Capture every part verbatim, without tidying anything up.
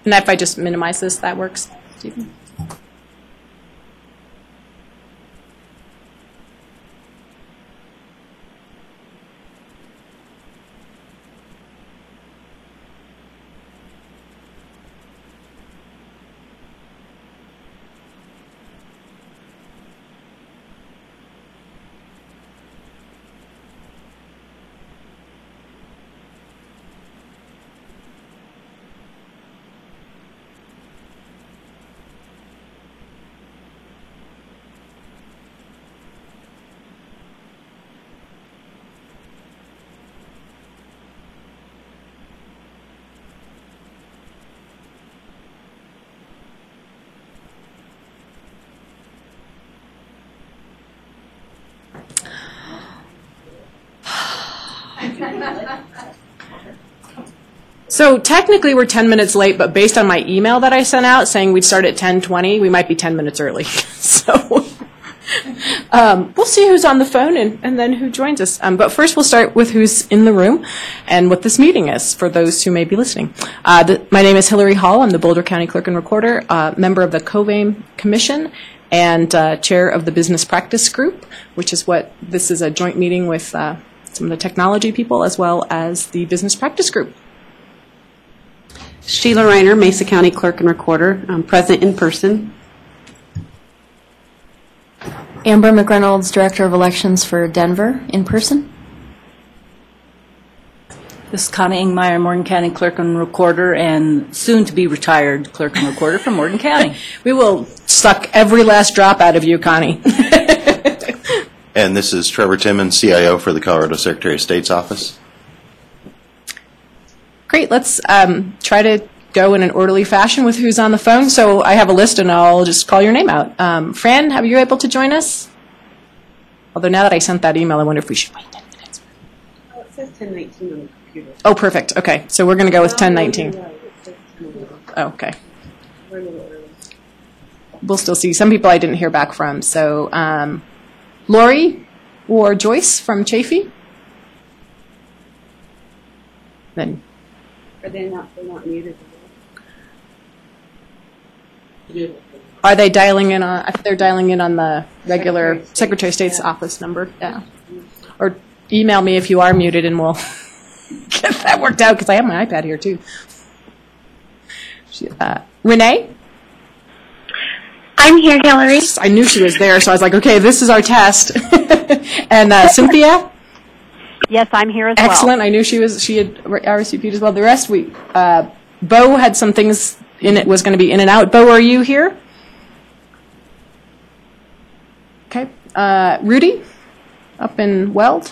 And if I just minimize this, that works, Stephen? So technically we're ten minutes late, but based on my email that I sent out saying we'd start at ten twenty, we might be ten minutes early. So um, we'll see who's on the phone and, and then who joins us. Um, but first we'll start with who's in the room and what this meeting is for those who may be listening. Uh, the, my name is Hillary Hall. I'm the Boulder County Clerk and Recorder, uh, member of the COVAME Commission, and uh, chair of the Business Practice Group, which is what this is a joint meeting with uh, some of the technology people as well as the Business Practice Group. Sheila Reiner, Mesa County Clerk and Recorder, um, present in person. Amber McReynolds, Director of Elections for Denver, in person. This is Connie Ingmeyer, Morgan County Clerk and Recorder, and soon to be retired Clerk and Recorder from Morgan County. We will suck every last drop out of you, Connie. And this is Trevor Timmons, C I O for the Colorado Secretary of State's office. Great. Let's um, try to go in an orderly fashion with who's on the phone. So I have a list, and I'll just call your name out. Um, Fran, are you able to join us? Although now that I sent that email, I wonder if we should wait ten minutes. Oh, it says ten nineteen on the computer. Oh, perfect. Okay. So we're going to go with ten nineteen. Oh, okay. We're a little early. We'll still see. Some people I didn't hear back from. So um, Lori or Joyce from Chafee? Then. Are they not, they're not muted? Are they dialing in on, I think they're dialing in on the regular Secretary of State's office number? Yeah. Or email me if you are muted and we'll get that worked out because I have my iPad here too. Uh, Renee? I'm here, Hillary. I knew she was there, so I was like, okay, this is our test. And uh, Cynthia? Yes, I'm here as Excellent. well. Excellent. I knew she was. She had R S V P'd as well. The rest, we. Uh, Bo had some things in it. Was going to be in and out. Bo, are you here? Okay. Uh, Rudy, up in Weld.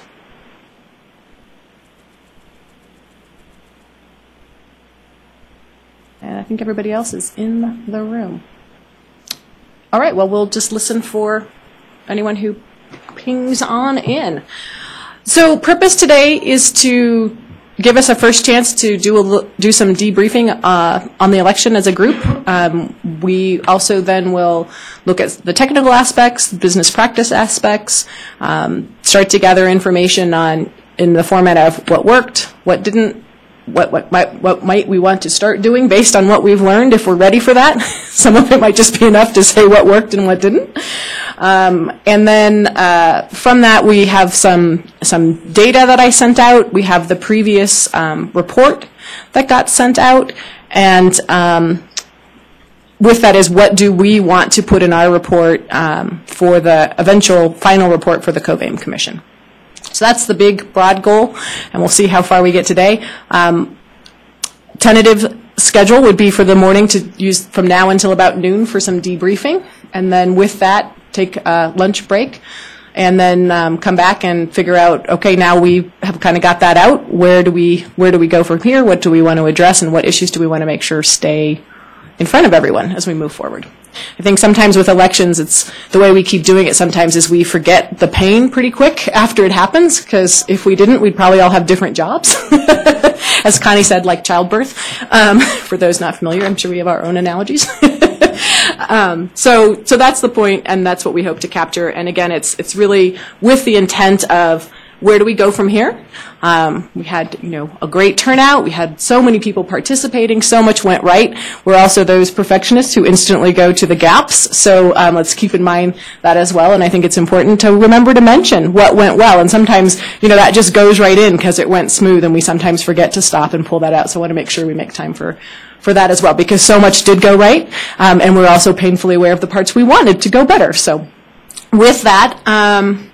And I think everybody else is in the room. All right. Well, we'll just listen for anyone who pings on in. So purpose today is to give us a first chance to do a, do some debriefing uh, on the election as a group. Um, we also then will look at the technical aspects, business practice aspects, um, start to gather information on in the format of what worked, what didn't, what what might what might we want to start doing based on what we've learned if we're ready for that. Some of it might just be enough to say what worked and what didn't. Um, and then uh, from that, we have some some data that I sent out. We have the previous um, report that got sent out, and um, with that is what do we want to put in our report um, for the eventual final report for the COVAME Commission. So that's the big, broad goal, and we'll see how far we get today. Um, tentative schedule would be for the morning to use from now until about noon for some debriefing, and then with that, take a lunch break, and then um, come back and figure out, okay, now we have kind of got that out. Where do we where do we go from here? What do we want to address, and what issues do we want to make sure stay in front of everyone as we move forward? I think sometimes with elections, it's the way we keep doing it sometimes is we forget the pain pretty quick after it happens, because if we didn't, we'd probably all have different jobs. As Connie said, like childbirth. Um, for those not familiar, I'm sure we have our own analogies. um, so, so that's the point, and that's what we hope to capture. And again, it's it's really with the intent of where do we go from here? Um, we had, you know, a great turnout. We had so many people participating. So much went right. We're also those perfectionists who instantly go to the gaps. So um, let's keep in mind that as well. And I think it's important to remember to mention what went well. And sometimes, you know, that just goes right in because it went smooth, and we sometimes forget to stop and pull that out. So I want to make sure we make time for, for that as well, because so much did go right. Um, and we're also painfully aware of the parts we wanted to go better. So with that, um,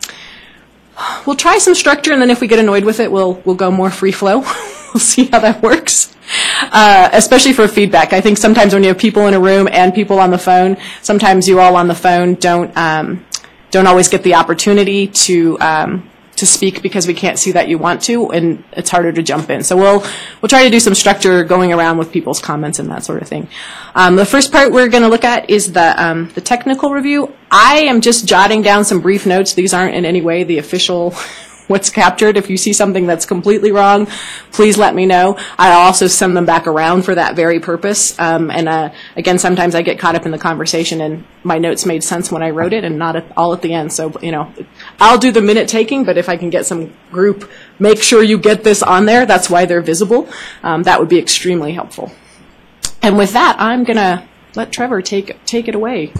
we'll try some structure, and then if we get annoyed with it, we'll we'll go more free flow. We'll see how that works, uh, especially for feedback. I think sometimes when you have people in a room and people on the phone, sometimes you all on the phone don't um, don't always get the opportunity to um, to speak because we can't see that you want to, and it's harder to jump in. So we'll we'll try to do some structure going around with people's comments and that sort of thing. Um, the first part we're going to look at is the um, the technical review. I am just jotting down some brief notes. These aren't in any way the official what's captured. If you see something that's completely wrong, please let me know. I also send them back around for that very purpose. Um, and uh, again, sometimes I get caught up in the conversation, and my notes made sense when I wrote it and not at, all at the end. So, you know, I'll do the minute taking, but if I can get some group, make sure you get this on there. That's why they're visible. Um, that would be extremely helpful. And with that, I'm going to let Trevor take take it away.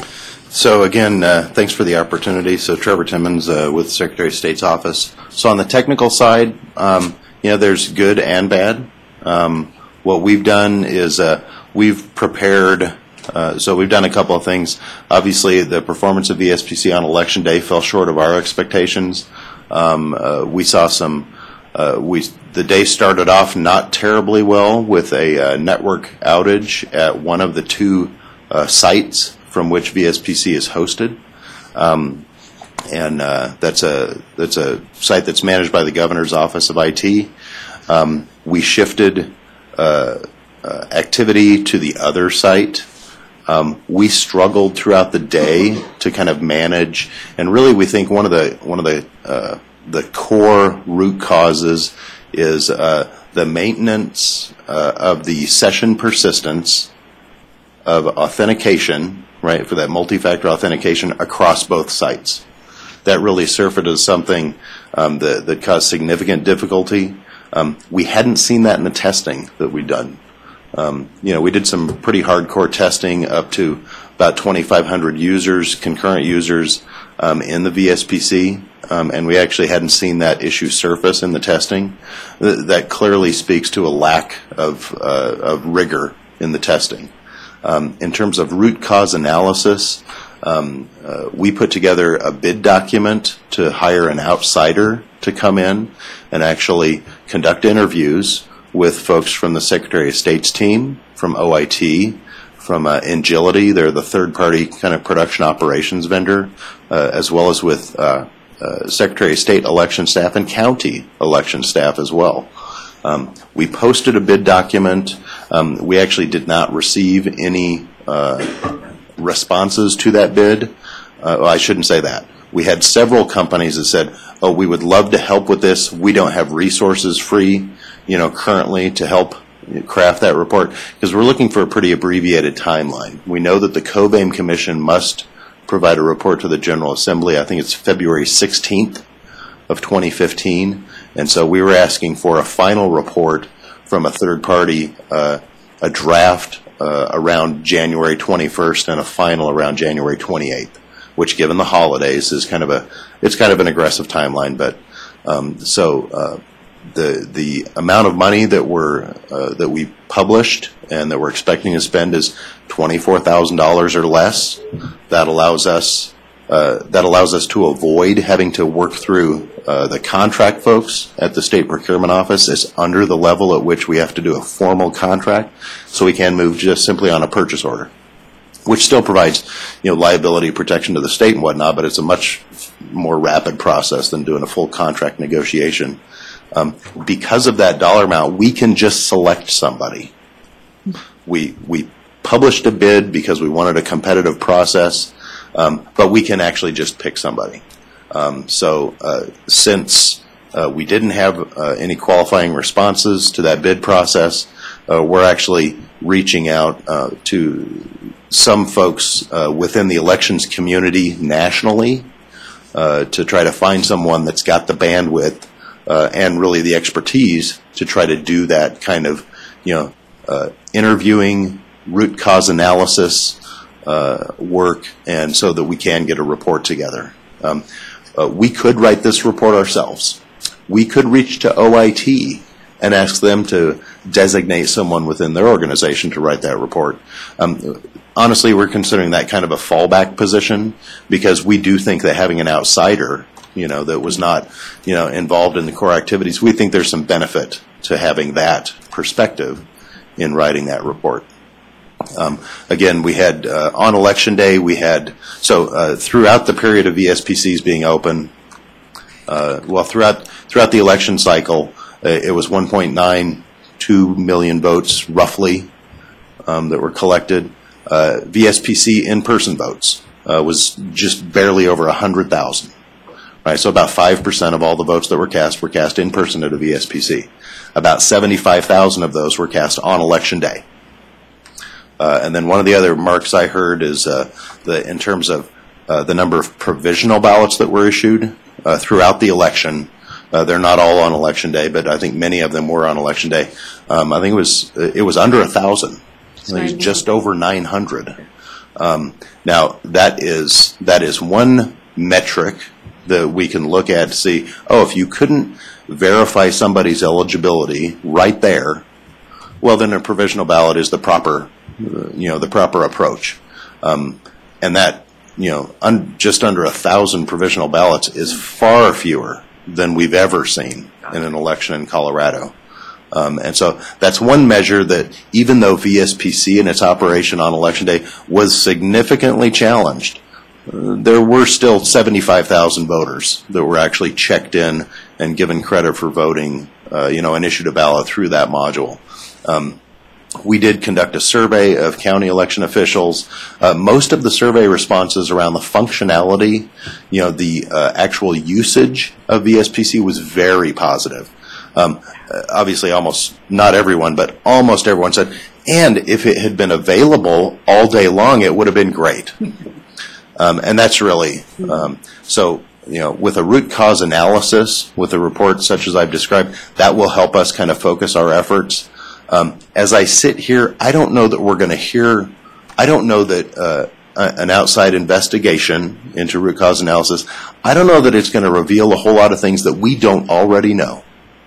So again, uh, thanks for the opportunity. So Trevor Timmons uh, with Secretary of State's office. So on the technical side, um, you know, there's good and bad. Um, what we've done is uh, we've prepared. Uh, so we've done a couple of things. Obviously, the performance of V S P C on Election Day fell short of our expectations. Um, uh, we saw some. Uh, we the day started off not terribly well with a uh, network outage at one of the two uh, sites from which V S P C is hosted, um, and uh, that's a that's a site that's managed by the Governor's Office of I T. Um, we shifted uh, uh, activity to the other site. Um, we struggled throughout the day to kind of manage, and really we think one of the one of the uh, the core root causes is uh, the maintenance uh, of the session persistence of authentication, right, for that multi-factor authentication across both sites. That really surfaced as something um, that, that caused significant difficulty. Um, we hadn't seen that in the testing that we'd done. Um, you know, we did some pretty hardcore testing up to about twenty-five hundred users, concurrent users um, in the V S P C, um, and we actually hadn't seen that issue surface in the testing. Th- that clearly speaks to a lack of, uh, of rigor in the testing. Um, in terms of root cause analysis, um, uh, we put together a bid document to hire an outsider to come in and actually conduct interviews with folks from the Secretary of State's team, from O I T, from uh, Engility, they're the third-party kind of production operations vendor, uh, as well as with uh, uh, Secretary of State election staff and county election staff as well. Um, we posted a bid document. Um, we actually did not receive any uh, responses to that bid. Uh, well, I shouldn't say that. We had several companies that said, oh, we would love to help with this. We don't have resources free, you know, currently to help craft that report, because we're looking for a pretty abbreviated timeline. We know that the COBAME Commission must provide a report to the General Assembly. I think it's February sixteenth of twenty fifteen. And so we were asking for a final report from a third party, uh, a draft uh, around January twenty-first and a final around January twenty-eighth, which given the holidays is kind of a, it's kind of an aggressive timeline. But um, so uh, the the amount of money that we're, uh, that we published and that we're expecting to spend is twenty-four thousand dollars or less. That allows us Uh, that allows us to avoid having to work through uh, the contract folks at the State Procurement Office. Is under the level at which we have to do a formal contract, so we can move just simply on a purchase order, which still provides, you know, liability protection to the state and whatnot, but it's a much more rapid process than doing a full contract negotiation. Um, because of that dollar amount, we can just select somebody. We we published a bid because we wanted a competitive process. Um, but we can actually just pick somebody. Um, so uh, since uh, we didn't have uh, any qualifying responses to that bid process, uh, we're actually reaching out uh, to some folks uh, within the elections community nationally uh, to try to find someone that's got the bandwidth uh, and really the expertise to try to do that kind of, you know, uh, interviewing, root cause analysis uh, work, and so that we can get a report together. Um, uh, we could write this report ourselves. We could reach to O I T and ask them to designate someone within their organization to write that report. Um, honestly, we're considering that kind of a fallback position because we do think that having an outsider, you know, that was not, you know, involved in the core activities, we think there's some benefit to having that perspective in writing that report. Um, again, we had, uh, on election day, we had, so uh, throughout the period of V S P Cs being open, uh, well, throughout, throughout the election cycle, uh, it was one point nine two million votes, roughly, um, that were collected. Uh, V S P C in-person votes uh, was just barely over one hundred thousand. Right, so about five percent of all the votes that were cast were cast in person at a V S P C. About seventy-five thousand of those were cast on election day. Uh, and then one of the other marks I heard is uh, the in terms of uh, the number of provisional ballots that were issued uh, throughout the election. Uh, they're not all on election day, but I think many of them were on election day. Um, I think it was it was under a thousand. I think it was just over nine hundred. Um, now that is that is one metric that we can look at to see. Oh, if you couldn't verify somebody's eligibility right there, well, then a provisional ballot is the proper, you know, the proper approach. Um, and that, you know, un, just under a thousand provisional ballots is far fewer than we've ever seen in an election in Colorado. Um, and so that's one measure that even though V S P C in its operation on election day was significantly challenged, uh, there were still seventy-five thousand voters that were actually checked in and given credit for voting, uh, you know, and issued a ballot through that module. Um, we did conduct a survey of county election officials. Uh, most of the survey responses around the functionality, you know, the uh, actual usage of V S P C was very positive. Um, obviously, almost not everyone, but almost everyone said, and if it had been available all day long, it would have been great. Um, and that's really, um, so, you know, with a root cause analysis, with a report such as I've described, that will help us kind of focus our efforts. Um, as I sit here, I don't know that we're going to hear, I don't know that uh, a, an outside investigation into root cause analysis, I don't know that it's going to reveal a whole lot of things that we don't already know.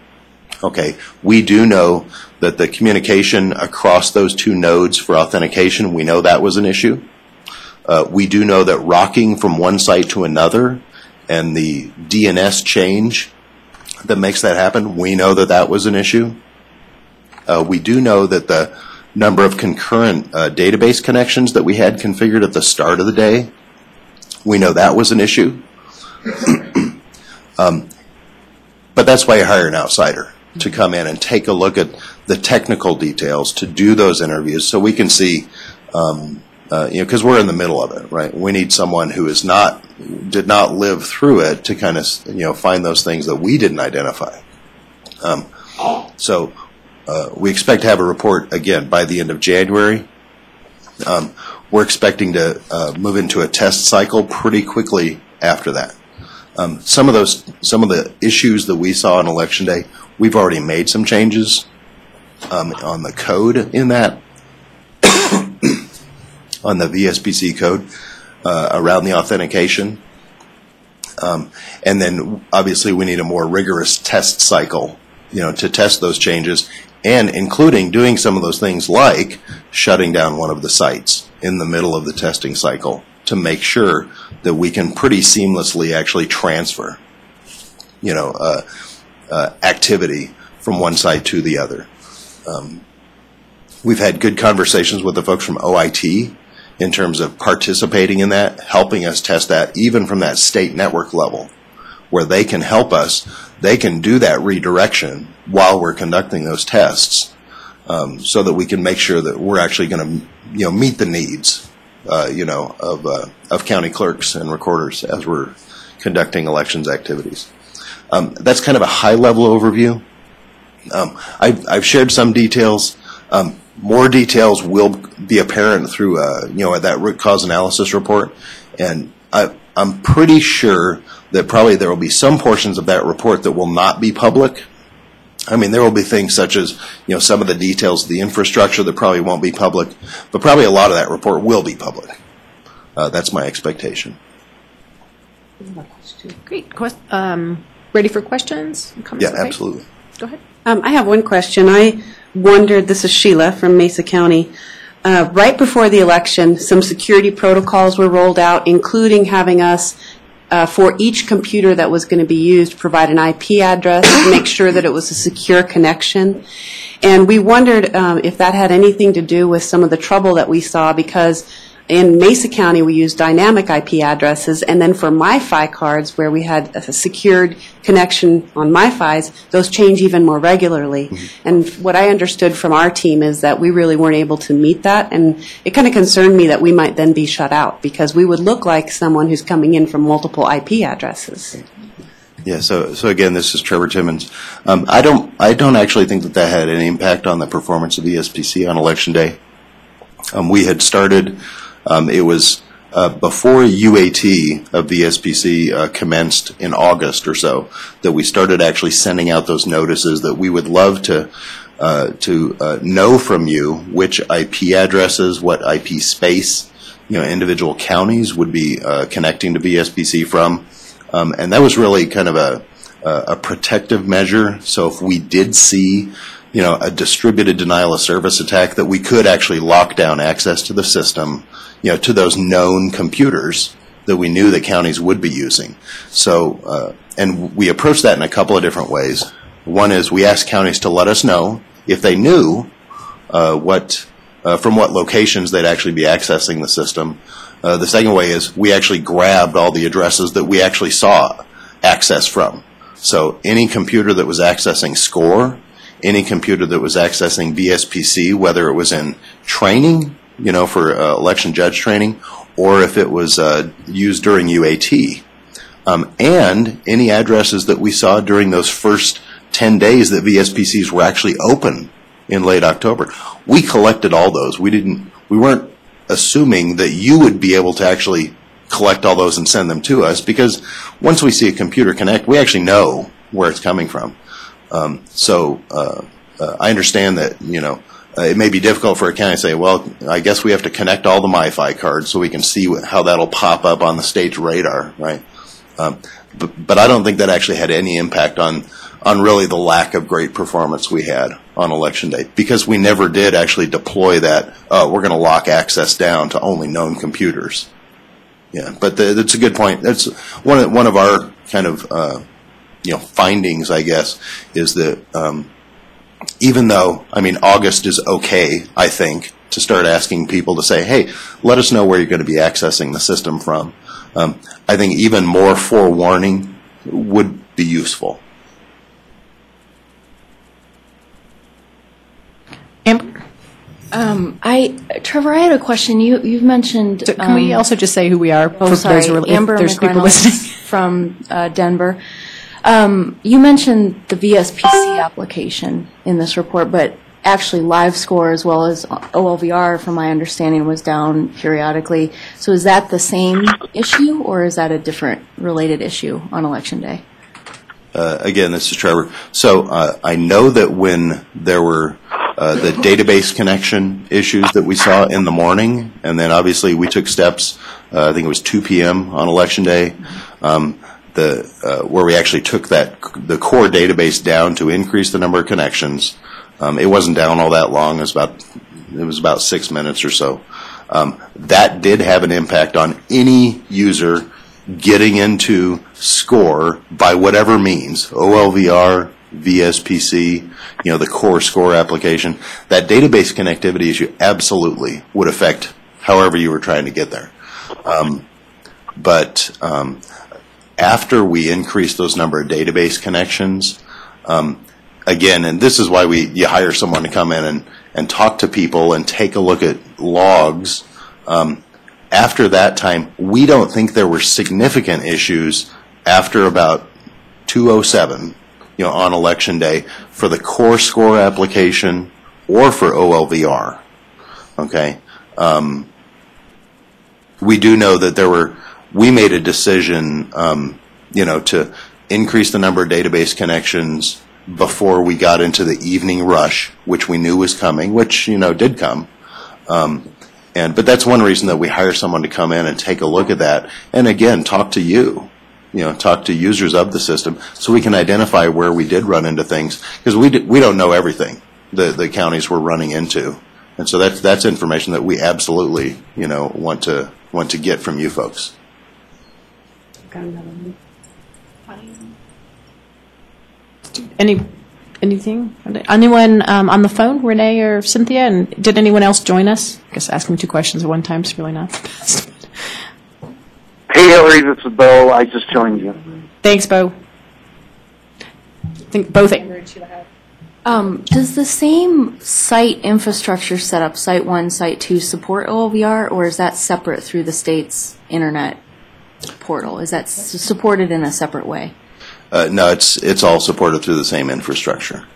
Okay, we do know that the communication across those two nodes for authentication, we know that was an issue. Uh, we do know that rocking from one site to another and the D N S change that makes that happen, we know that that was an issue. Uh, we do know that the number of concurrent uh, database connections that we had configured at the start of the day, we know that was an issue. um, but that's why you hire an outsider to come in and take a look at the technical details, to do those interviews so we can see, um, uh, you know, because we're in the middle of it, right? We need someone who is not, did not live through it to kind of, you know, find those things that we didn't identify. Um, so uh, we expect to have a report, again, by the end of January. Um, we're expecting to uh, move into a test cycle pretty quickly after that. Um, some of those, some of the issues that we saw on election day, we've already made some changes um, on the code in that, on the V S P C code uh, around the authentication. Um, and then obviously we need a more rigorous test cycle, you know, to test those changes, and including doing some of those things like shutting down one of the sites in the middle of the testing cycle to make sure that we can pretty seamlessly actually transfer, you know, uh, uh, activity from one site to the other. Um, we've had good conversations with the folks from O I T in terms of participating in that, helping us test that, even from that state network level, where they can help us. They can do that redirection while we're conducting those tests, um, so that we can make sure that we're actually going to, you know, meet the needs, uh, you know, of uh, of county clerks and recorders as we're conducting elections activities. Um, that's kind of a high-level overview. Um, I've, I've shared some details. Um, more details will be apparent through, uh, you know, that root cause analysis report. And I, I'm pretty sure that probably there will be some portions of that report that will not be public. I mean, there will be things such as, you know, some of the details of the infrastructure that probably won't be public, but probably a lot of that report will be public. Uh, that's my expectation. Great. Quest- um, ready for questions? Comments? Yeah, Okay. absolutely. Go ahead. Um, I have one question. I wondered, this is Sheila from Mesa County. Uh, right before the election, some security protocols were rolled out, including having us, uh, for each computer that was going to be used, provide an I P address to make sure that it was a secure connection. And we wondered um, if that had anything to do with some of the trouble that we saw, because in Mesa County, we use dynamic I P addresses, and then for MiFi cards, where we had a secured connection on MiFis, those change even more regularly. Mm-hmm. And what I understood from our team is that we really weren't able to meet that, and it kind of concerned me that we might then be shut out, because we would look like someone who's coming in from multiple I P addresses. Yeah, so so again, this is Trevor Timmons. Um, I don't I don't actually think that that had any impact on the performance of V S P C on Election Day. Um, we had started. Um, it was uh, before U A T of V S P C uh, commenced in August or so that we started actually sending out those notices that we would love to uh, to uh, know from you which I P addresses, what I P space, you know, individual counties would be uh, connecting to V S P C from, um, and that was really kind of a a protective measure. So if we did see, you know, a distributed denial of service attack, that we could actually lock down access to the system, you know, to those known computers that we knew that counties would be using. So, uh, and we approached that in a couple of different ways. One is we asked counties to let us know if they knew uh, what, uh, from what locations they'd actually be accessing the system. Uh, the second way is we actually grabbed all the addresses that we actually saw access from. So any computer that was accessing SCORE, any computer that was accessing V S P C, whether it was in training, you know, for uh, election judge training, or if it was uh, used during U A T. Um, and any addresses that we saw during those first ten days that V S P Cs were actually open in late October. We collected all those. We didn't, we weren't assuming that you would be able to actually collect all those and send them to us, because once we see a computer connect, we actually know where it's coming from. Um, so uh, uh, I understand that, you know, uh, it may be difficult for a county to say, well, I guess we have to connect all the MiFi cards so we can see what, how that'll pop up on the state's radar, right? Um, but, but I don't think that actually had any impact on, on really the lack of great performance we had on Election Day, because we never did actually deploy that, uh, we're going to lock access down to only known computers. Yeah, but the, that's a good point. That's one of, one of our kind of, uh, you know, findings, I guess, is that um, even though, I mean, August is okay, I think, to start asking people to say, hey, let us know where you're going to be accessing the system from. Um, I think even more forewarning would be useful. Amber? Um, I, Trevor, I had a question. You, you've mentioned. So can we um, also just say who we are Oh, for sorry. those who are, if Amber there's people McReynolds listening? from uh, Denver. Um, you mentioned the V S P C application in this report, but actually LiveScore as well as O L V R, from my understanding, was down periodically. So is that the same issue, or is that a different related issue on Election Day? Uh, again, this is Trevor. So uh, I know that when there were uh, the database connection issues that we saw in the morning, and then obviously we took steps, uh, I think it was two p.m. on Election Day, um, the uh, where we actually took that the core database down to increase the number of connections. Um, it wasn't down all that long. It was about it was about six minutes or so. Um, that did have an impact on any user getting into SCORE by whatever means, O L V R, V S P C, you know, the core SCORE application. That database connectivity issue absolutely would affect however you were trying to get there. Um, but um, after we increased those number of database connections, um, again, and this is why we you hire someone to come in and, and talk to people and take a look at logs. Um, after that time, we don't think there were significant issues after about two oh seven, you know, on Election Day for the core SCORE application or for O L V R. Okay. Um, we do know that there were we made a decision, um, you know, to increase the number of database connections before we got into the evening rush, which we knew was coming, which, you know, did come. Um, and but that's one reason that we hire someone to come in and take a look at that, and again, talk to you, you know, talk to users of the system, so we can identify where we did run into things, because we did, we don't know everything the the counties we're running into, and so that's that's information that we absolutely, you know, want to want to get from you folks. Any, anything? Anyone um, on the phone, Renee or Cynthia? And did anyone else join us? I guess asking two questions at one time is really not the best. Hey, Hillary, this is Bo. I just joined you. Thanks, Bo. I think both Amber and Sheila have. Um, does the same site infrastructure setup, Site one, Site two, support O L V R, or is that separate through the state's internet portal? Is that s- supported in a separate way? Uh, no, it's it's all supported through the same infrastructure.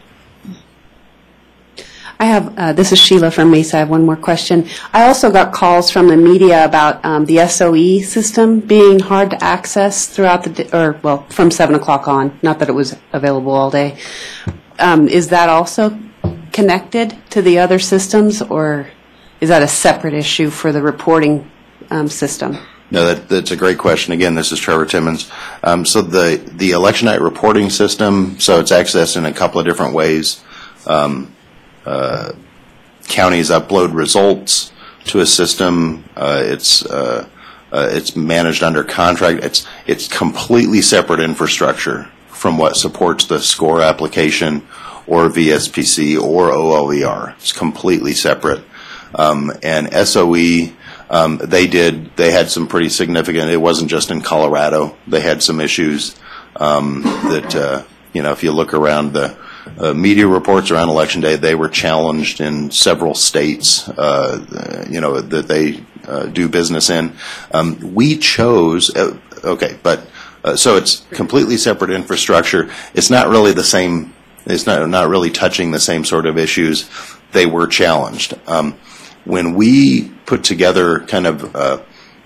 I have, uh, this is Sheila from Mesa. I have one more question. I also got calls from the media about um, the S O E system being hard to access throughout the, di- or, well, from seven o'clock on, not that it was available all day. Um, is that also connected to the other systems, or is that a separate issue for the reporting um, system? No, that, that's a great question. Again, this is Trevor Timmons. Um, so the, the election night reporting system, so it's accessed in a couple of different ways. Um, uh, counties upload results to a system. Uh, it's uh, uh, it's managed under contract. It's it's completely separate infrastructure from what supports the SCORE application or V S P C or O L V R. It's completely separate. Um, and S O E, um, they did, they had some pretty significant, it wasn't just in Colorado. They had some issues um, that, uh, you know, if you look around the uh, media reports around Election Day, they were challenged in several states, uh, you know, that they uh, do business in. Um, we chose, uh, okay, but uh, so it's completely separate infrastructure. It's not really the same, it's not, not really touching the same sort of issues. They were challenged. Um, when we put together kind of uh,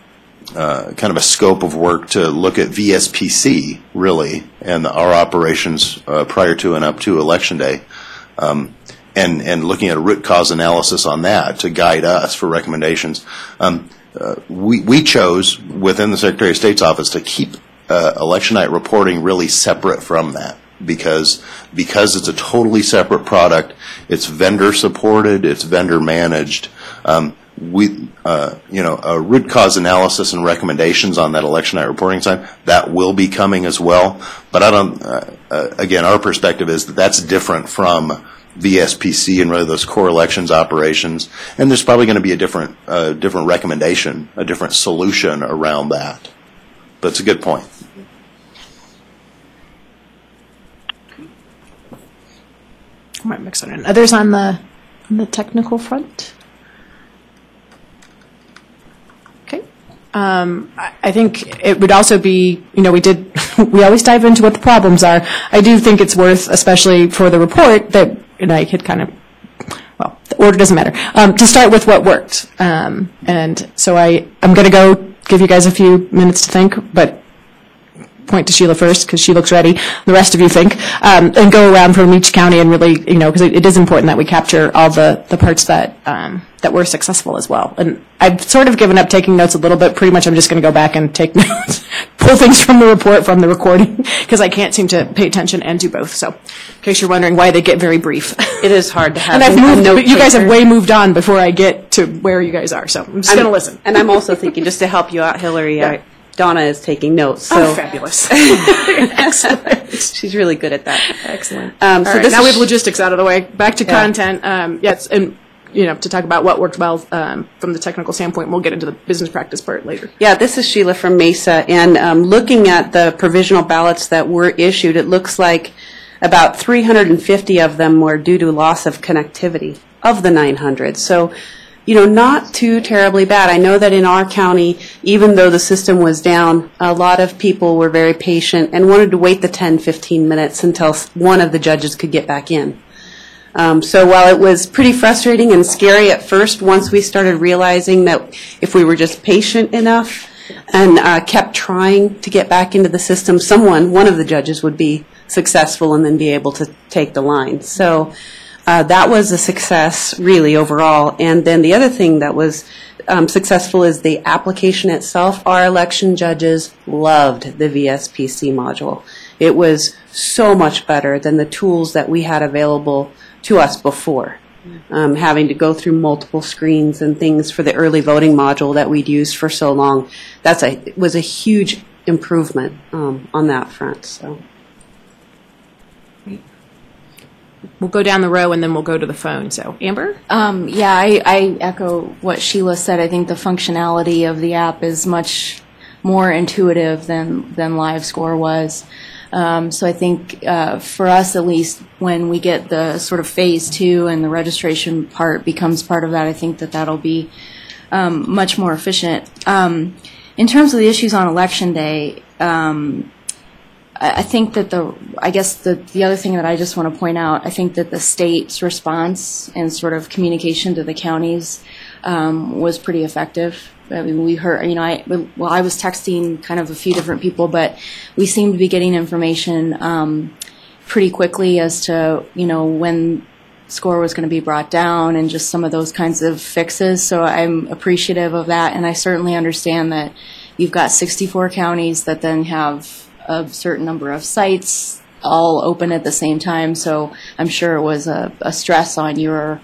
uh, kind of a scope of work to look at V S P C, really, and our operations uh, prior to and up to Election Day, um, and, and looking at a root cause analysis on that to guide us for recommendations, um, uh, we, we chose within the Secretary of State's office to keep uh, election night reporting really separate from that. Because because it's a totally separate product, it's vendor supported, it's vendor managed. Um, we uh, you know a root cause analysis and recommendations on that election night reporting time, that will be coming as well. But I don't. Uh, uh, again, our perspective is that that's different from V S P C and really those core elections operations. And there's probably going to be a different uh, different recommendation, a different solution around that. But it's a good point. I might mix it in. Others on the on the technical front? Okay. Um, I, I think it would also be, you know, we did, we always dive into what the problems are. I do think it's worth, especially for the report, that, you know, I could kind of, well, the order doesn't matter, um, to start with what worked. Um, and so I, I'm going to go give you guys a few minutes to think, but point to Sheila first because she looks ready. The rest of you think, um, and go around from each county and really, you know, because it, it is important that we capture all the, the parts that um, that were successful as well. And I've sort of given up taking notes a little bit. Pretty much I'm just going to go back and take notes, pull things from the report, from the recording, because I can't seem to pay attention and do both. So in case you're wondering why they get very brief. It is hard to have. And I've a moved, note but you guys have taker. way moved on before I get to where you guys are. So I'm just going to listen. And I'm also thinking, just to help you out, Hillary, Yeah. I, Donna is taking notes. So Oh, fabulous. Excellent. she's really good at that. Excellent. Um, All so right, this now is we have logistics out of the way. Back to Yeah. content. Um, yes, and you know, to talk about what worked well um, from the technical standpoint. We'll get into the business practice part later. Yeah, this is Sheila from Mesa, and um, looking at the provisional ballots that were issued, it looks like about three hundred fifty of them were due to loss of connectivity of the nine hundred. So, you know, not too terribly bad. I know that in our county, even though the system was down, a lot of people were very patient and wanted to wait the ten, fifteen minutes until one of the judges could get back in. Um, so while it was pretty frustrating and scary at first, once we started realizing that if we were just patient enough and uh, kept kept trying to get back into the system, someone, one of the judges would be successful and then be able to take the line. So uh, that was a success, really, overall. And then the other thing that was um, successful is the application itself. Our election judges loved the V S P C module. It was so much better than the tools that we had available to us before. Um, having to go through multiple screens and things for the early voting module that we'd used for so long. That's a it was a huge improvement um, on that front. So We'll go down the row and then we'll go to the phone. So, Amber? Um, yeah, I, I echo what Sheila said. I think the functionality of the app is much more intuitive than, than LiveScore was. Um, so I think uh, for us, at least, when we get the sort of phase two and the registration part becomes part of that, I think that that'll be um, much more efficient. Um, in terms of the issues on Election Day, um, I, I think that the, I guess the, the other thing that I just want to point out, I think that the state's response and sort of communication to the counties um, was pretty effective. I mean, we heard, you know, I, well, I was texting kind of a few different people, but we seemed to be getting information um, pretty quickly as to, you know, when score was going to be brought down and just some of those kinds of fixes. So I'm appreciative of that, and I certainly understand that you've got sixty-four counties that then have a certain number of sites all open at the same time. So I'm sure it was a, a stress on your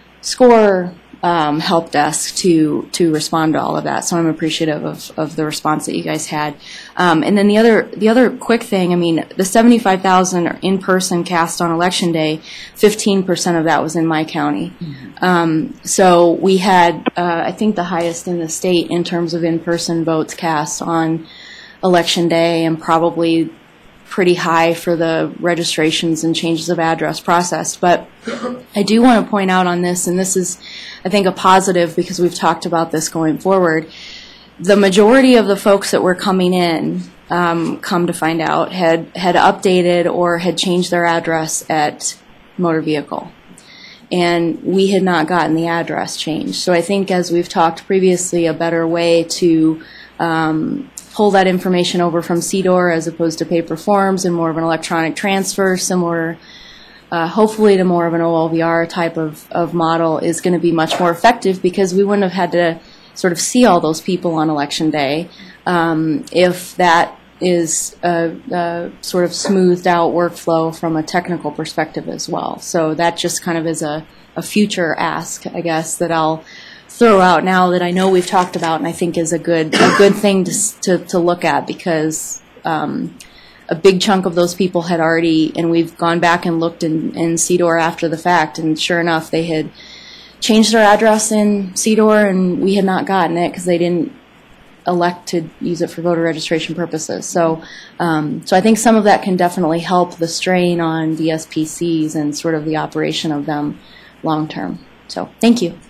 score Um, help desk to to respond to all of that. So I'm appreciative of, of the response that you guys had. Um, and then the other the other quick thing, I mean, the seventy-five thousand in-person cast on Election Day, fifteen percent of that was in my county. Mm-hmm. Um, so we had, uh, I think, the highest in the state in terms of in-person votes cast on Election Day, and probably pretty high for the registrations and changes of address processed. But I do want to point out on this, and this is, I think, a positive because we've talked about this going forward. The majority of the folks that were coming in, um, come to find out, had, had updated or had changed their address at motor vehicle. And we had not gotten the address changed. So I think, as we've talked previously, a better way to um, pull that information over from C D O R as opposed to paper forms and more of an electronic transfer, similar uh, hopefully to more of an O L V R type of, of model, is going to be much more effective, because we wouldn't have had to sort of see all those people on Election Day um, if that is a, a sort of smoothed out workflow from a technical perspective as well. So that just kind of is a, a future ask, I guess, that I'll throw out now that I know we've talked about, and I think is a good a good thing to to, to look at, because um, a big chunk of those people had already, and we've gone back and looked in, in C D O R after the fact, and sure enough, they had changed their address in C D O R, and we had not gotten it because they didn't elect to use it for voter registration purposes. So, um, so I think some of that can definitely help the strain on V S P Cs and sort of the operation of them long term. So, thank you.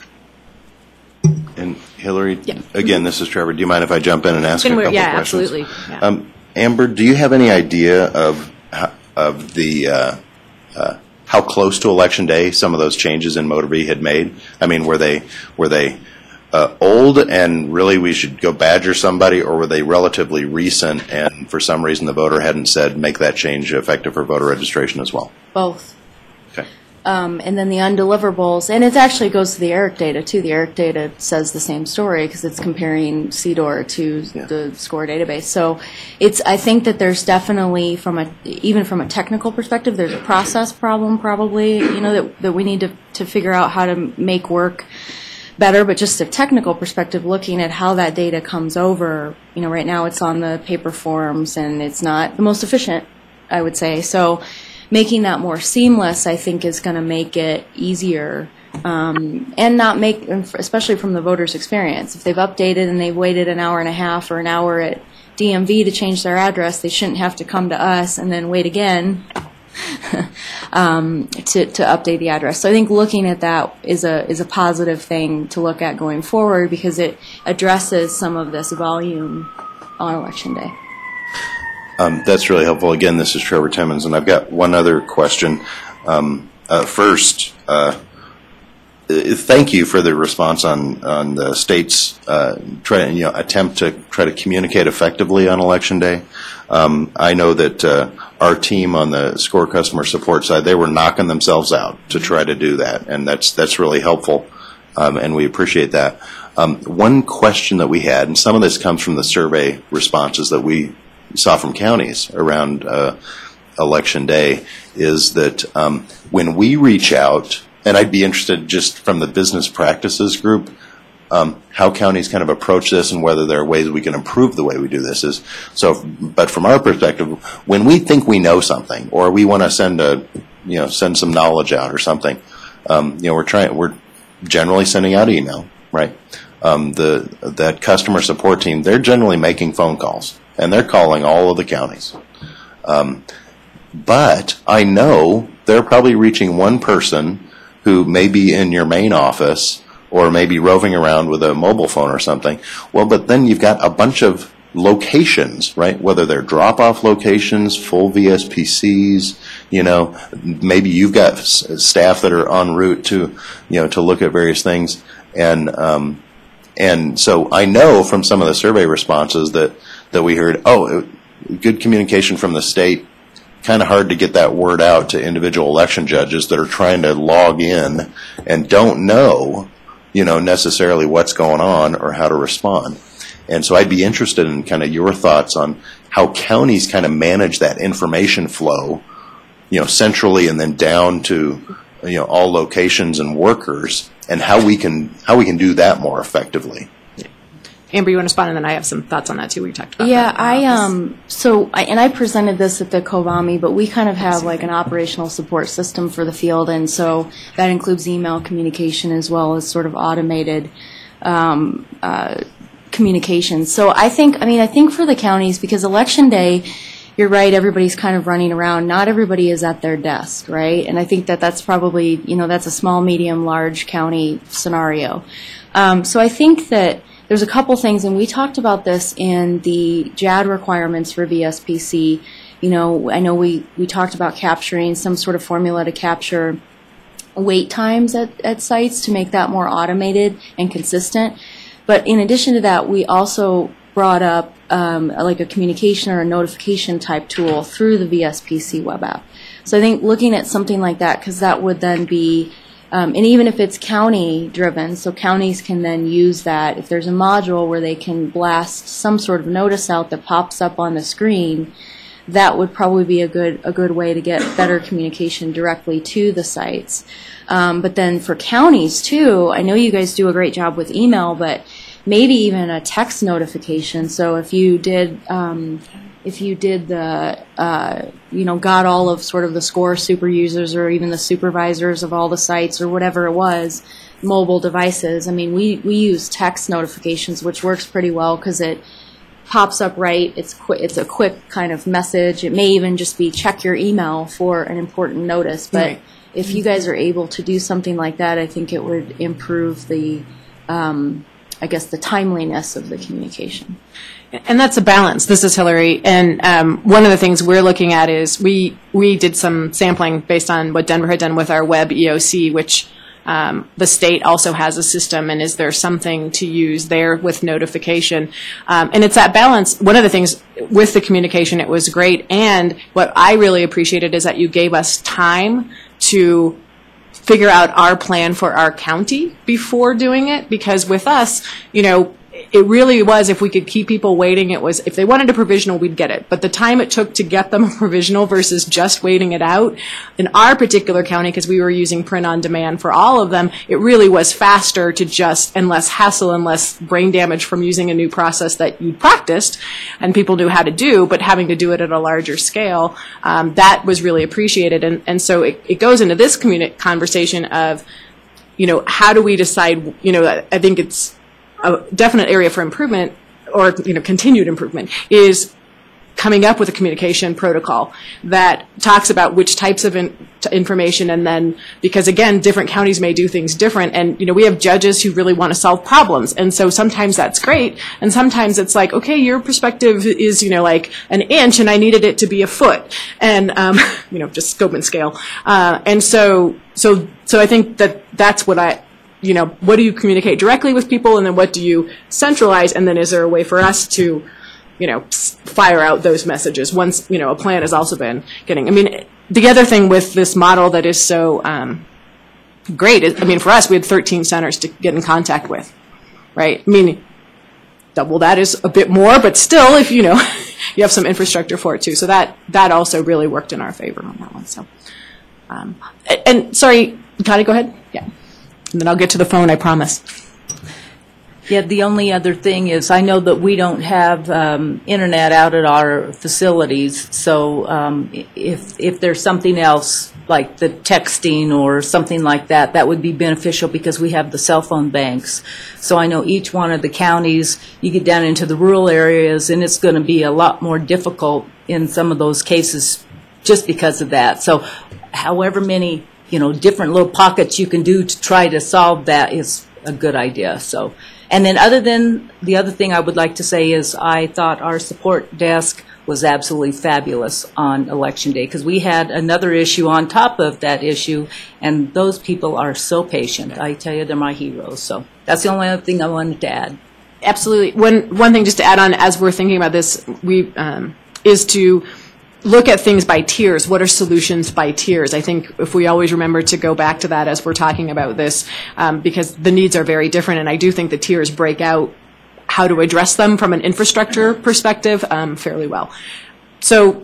And Hillary, Yeah. again, this is Trevor. Do you mind if I jump in and ask a Can we- couple yeah, questions? absolutely. Yeah. Um, Amber, do you have any idea of ho- of the uh, uh, how close to Election Day some of those changes in Motor V had made? I mean, were they were they uh, old and really we should go badger somebody, or were they relatively recent and for some reason the voter hadn't said make that change effective for voter registration as well? Both. Okay. Um, and then the undeliverables, and it actually goes to the ERIC data too. The ERIC data says the same story because it's comparing C D O R to Yeah. the SCORE database. So it's, I think that there's definitely, from a, even from a technical perspective, there's a process problem probably, you know, that, that we need to, to figure out how to make work better. But just a technical perspective, looking at how that data comes over, you know, right now it's on the paper forms and it's not the most efficient, I would say. So making that more seamless, I think, is going to make it easier, um, and not make, especially from the voter's experience. If they've updated and they've waited an hour and a half or an hour at D M V to change their address, they shouldn't have to come to us and then wait again um, to, to update the address. So I think looking at that is a is a positive thing to look at going forward, because it addresses some of this volume on Election Day. Um, that's really helpful. Again, this is Trevor Timmons, and I've got one other question. Um, uh, first, uh, uh, thank you for the response on, on the state's uh, try, you know, attempt to try to communicate effectively on Election Day. Um, I know that uh, our team on the SCORE customer support side, they were knocking themselves out to try to do that, and that's that's really helpful, um, and we appreciate that. Um, one question that we had, and some of this comes from the survey responses that we saw from counties around uh, Election Day, is that um, when we reach out, and I'd be interested just from the business practices group, um, how counties kind of approach this and whether there are ways we can improve the way we do this. Is so, but from our perspective, when we think we know something or we want to send a, you know, send some knowledge out or something, um, you know, we're trying, we're generally sending out email, right? Um, the that customer support team, they're generally making phone calls and they're calling all of the counties. Um, but I know they're probably reaching one person who may be in your main office or maybe roving around with a mobile phone or something. Well, but then you've got a bunch of locations, right? Whether they're drop-off locations, full V S P Cs, you know, maybe you've got s- staff that are en route to, you know, to look at various things. And um, and so I know from some of the survey responses that, that we heard, oh, it, good communication from the state, kind of hard to get that word out to individual election judges that are trying to log in and don't know, you know, necessarily what's going on or how to respond. And so I'd be interested in kind of your thoughts on how counties kind of manage that information flow, you know, centrally and then down to, you know, all locations and workers, and how we can how we can do that more effectively. Amber, you want to respond, and then I have some thoughts on that too. We talked about Yeah, that. I um so I, and I presented this at the Kovami, but we kind of have like an operational support system for the field, and so that includes email communication as well as sort of automated um, uh, communication. So I think, I mean, I think for the counties, because Election Day, you're right, everybody's kind of running around. Not everybody is at their desk, right? And I think that that's probably, you know, that's a small, medium, large county scenario. Um, so I think that there's a couple things, and we talked about this in the J A D requirements for V S P C. You know, I know we, we talked about capturing some sort of formula to capture wait times at, at sites to make that more automated and consistent. But in addition to that, we also brought up um, like a communication or a notification type tool through the V S P C web app. So I think looking at something like that, because that would then be Um, and even if it's county-driven, so counties can then use that. If there's a module where they can blast some sort of notice out that pops up on the screen, that would probably be a good a good way to get better communication directly to the sites. Um, but then for counties, too, I know you guys do a great job with email, but maybe even a text notification. So if you did... Um, if you did the, uh, you know, got all of sort of the SCORE super users or even the supervisors of all the sites or whatever it was, mobile devices, I mean, we, we use text notifications, which works pretty well because it pops up right. It's, qu- it's a quick kind of message. It may even just be check your email for an important notice. But Right. if you guys are able to do something like that, I think it would improve the, um, I guess, the timeliness of the communication. And that's a balance. This is Hillary. And um, one of the things we're looking at is we we did some sampling based on what Denver had done with our web E O C, which um, the state also has a system, and is there something to use there with notification? Um, and it's that balance. One of the things with the communication, it was great. And what I really appreciated is that you gave us time to figure out our plan for our county before doing it, because with us, you know, it really was, if we could keep people waiting, it was, if they wanted a provisional, we'd get it. But the time it took to get them a provisional versus just waiting it out, in our particular county, because we were using print on demand for all of them, it really was faster to just, and less hassle and less brain damage from using a new process that you practiced and people knew how to do, but having to do it at a larger scale, um, that was really appreciated. And, and so it, it goes into this communi- conversation of, you know, how do we decide, you know, I think it's, a definite area for improvement, or, you know, continued improvement, is coming up with a communication protocol that talks about which types of in, information, and then, because again, different counties may do things different, and, you know, we have judges who really want to solve problems, and so sometimes that's great, and sometimes it's like, okay, your perspective is, you know, like an inch, and I needed it to be a foot, and, um, you know, just scope and scale, uh, and so, so, so I think that that's what I, you know, what do you communicate directly with people, and then what do you centralize, and then is there a way for us to, you know, fire out those messages once, you know, a plan has also been getting, I mean, the other thing with this model that is so um, great is, I mean, for us, we had thirteen centers to get in contact with, right? I mean, double that is a bit more, but still, if, you know, you have some infrastructure for it too. So that, that also really worked in our favor on that one. So, um, and, and sorry, Connie, go ahead. Yeah. And then I'll get to the phone, I promise. Yeah, the only other thing is I know that we don't have um, internet out at our facilities, so um, if if there's something else like the texting or something like that, that would be beneficial because we have the cell phone banks. So I know each one of the counties, you get down into the rural areas, and it's going to be a lot more difficult in some of those cases just because of that. So however many, you know, different little pockets you can do to try to solve that is a good idea. So. And then other than, the other thing I would like to say is I thought our support desk was absolutely fabulous on Election Day because we had another issue on top of that issue, and those people are so patient. I tell you, they're my heroes. So that's the only other thing I wanted to add. Absolutely. One, one thing just to add on as we're thinking about this, we um, is to look at things by tiers. What are solutions by tiers? I think if we always remember to go back to that as we're talking about this, um, because the needs are very different, and I do think the tiers break out how to address them from an infrastructure perspective um, fairly well. So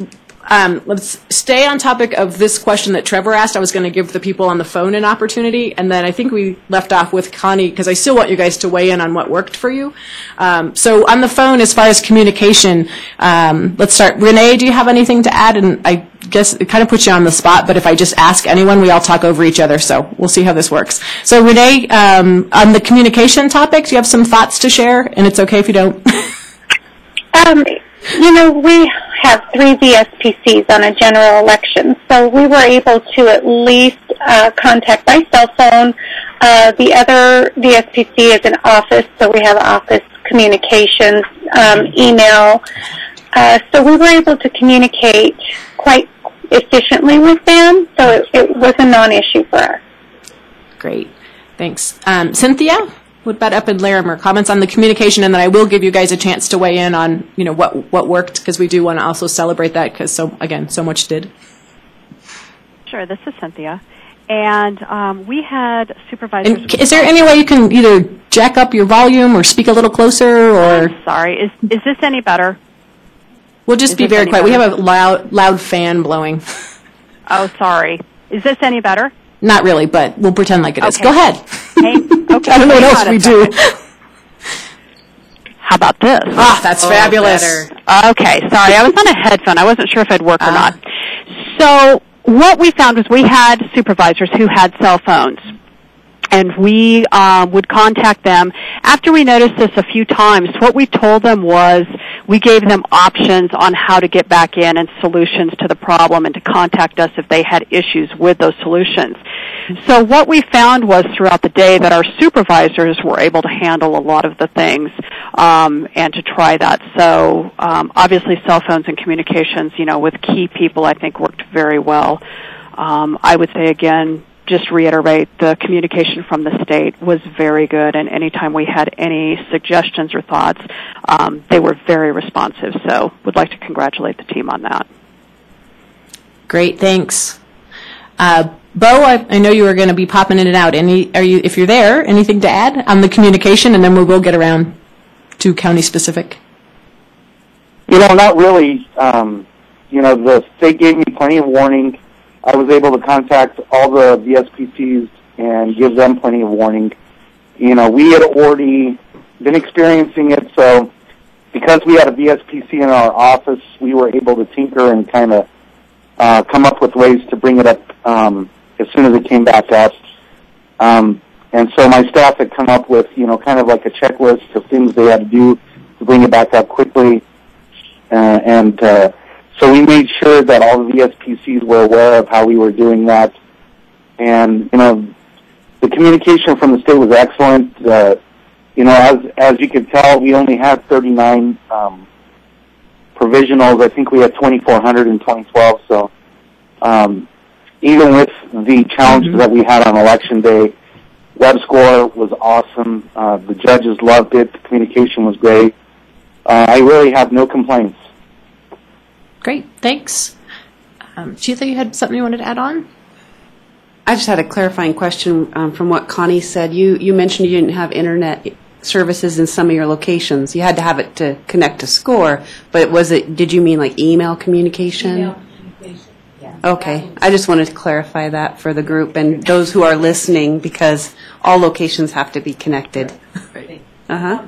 um, let's stay on topic of this question that Trevor asked. I was going to give the people on the phone an opportunity, and then I think we left off with Connie, because I still want you guys to weigh in on what worked for you. Um, so on the phone, as far as communication, um, let's start. Renee, do you have anything to add? And I guess it kind of puts you on the spot, but if I just ask anyone, we all talk over each other, so we'll see how this works. So Renee, um, on the communication topic, do you have some thoughts to share? And it's okay if you don't. um, you know, we have three V S P Cs on a general election, so we were able to at least uh, contact by cell phone. Uh, the other V S P C is an office, so we have office communications, um, email. Uh, so we were able to communicate quite efficiently with them, so it, it was a non-issue for us. Great. Thanks. Um, Cynthia, what about up in Larimer? Comments on the communication, and then I will give you guys a chance to weigh in on, you know, what what worked, because we do want to also celebrate that, because, so again, so much did. Sure, this is Cynthia. And um, we had supervisors... And is there any way you can either jack up your volume or speak a little closer, or... I'm sorry. Is, is this any better? We'll just Is be this very any quiet. We better? have a loud, loud fan blowing. Oh, sorry. Is this any better? Not really, but we'll pretend like it is. Okay. Go ahead. Hey, okay. I don't know what hang else on a we do. second. How about this? Ah, that's fabulous. Okay, sorry. I was on a headphone. I wasn't sure if it'd work or Ah. not. So what we found was we had supervisors who had cell phones, and we um, would contact them. After we noticed this a few times, what we told them was we gave them options on how to get back in and solutions to the problem, and to contact us if they had issues with those solutions. So what we found was throughout the day that our supervisors were able to handle a lot of the things um, and to try that. So um, obviously cell phones and communications, you know, with key people, I think worked very well. Um, I would say again, just reiterate, the communication from the state was very good, and anytime we had any suggestions or thoughts, um, they were very responsive. So would like to congratulate the team on that. Great, thanks. Uh, Bo, I, I know you were going to be popping in and out. Any, are you, if you're there, anything to add on the communication, and then we will get around to county specific. You know, not really. Um, you know, the state gave me plenty of warning. I was able to contact all the V S P Cs and give them plenty of warning. You know, we had already been experiencing it, so because we had a V S P C in our office, we were able to tinker and kind of uh, come up with ways to bring it up um, as soon as it came back up. Um, and so my staff had come up with, you know, kind of like a checklist of things they had to do to bring it back up quickly. Uh, and uh, so we made sure that all the V S P Cs were aware of how we were doing that. And, you know, the communication from the state was excellent. Uh, you know, as as you could tell, we only had thirty-nine um, provisionals. I think we had twenty-four hundred in twenty twelve. So um, even with the challenges mm-hmm. that we had on Election Day, WebScore was awesome. Uh, the judges loved it. The communication was great. Uh, I really have no complaints. Great, thanks. Um, Sheila, you had something you wanted to add on? I just had a clarifying question um, from what Connie said. You you mentioned you didn't have internet services in some of your locations. You had to have it to connect to SCORE, but was it? Did you mean like email communication? Email communication. Yeah. Okay, I just wanted to clarify that for the group and those who are listening, because all locations have to be connected. Right. Uh huh.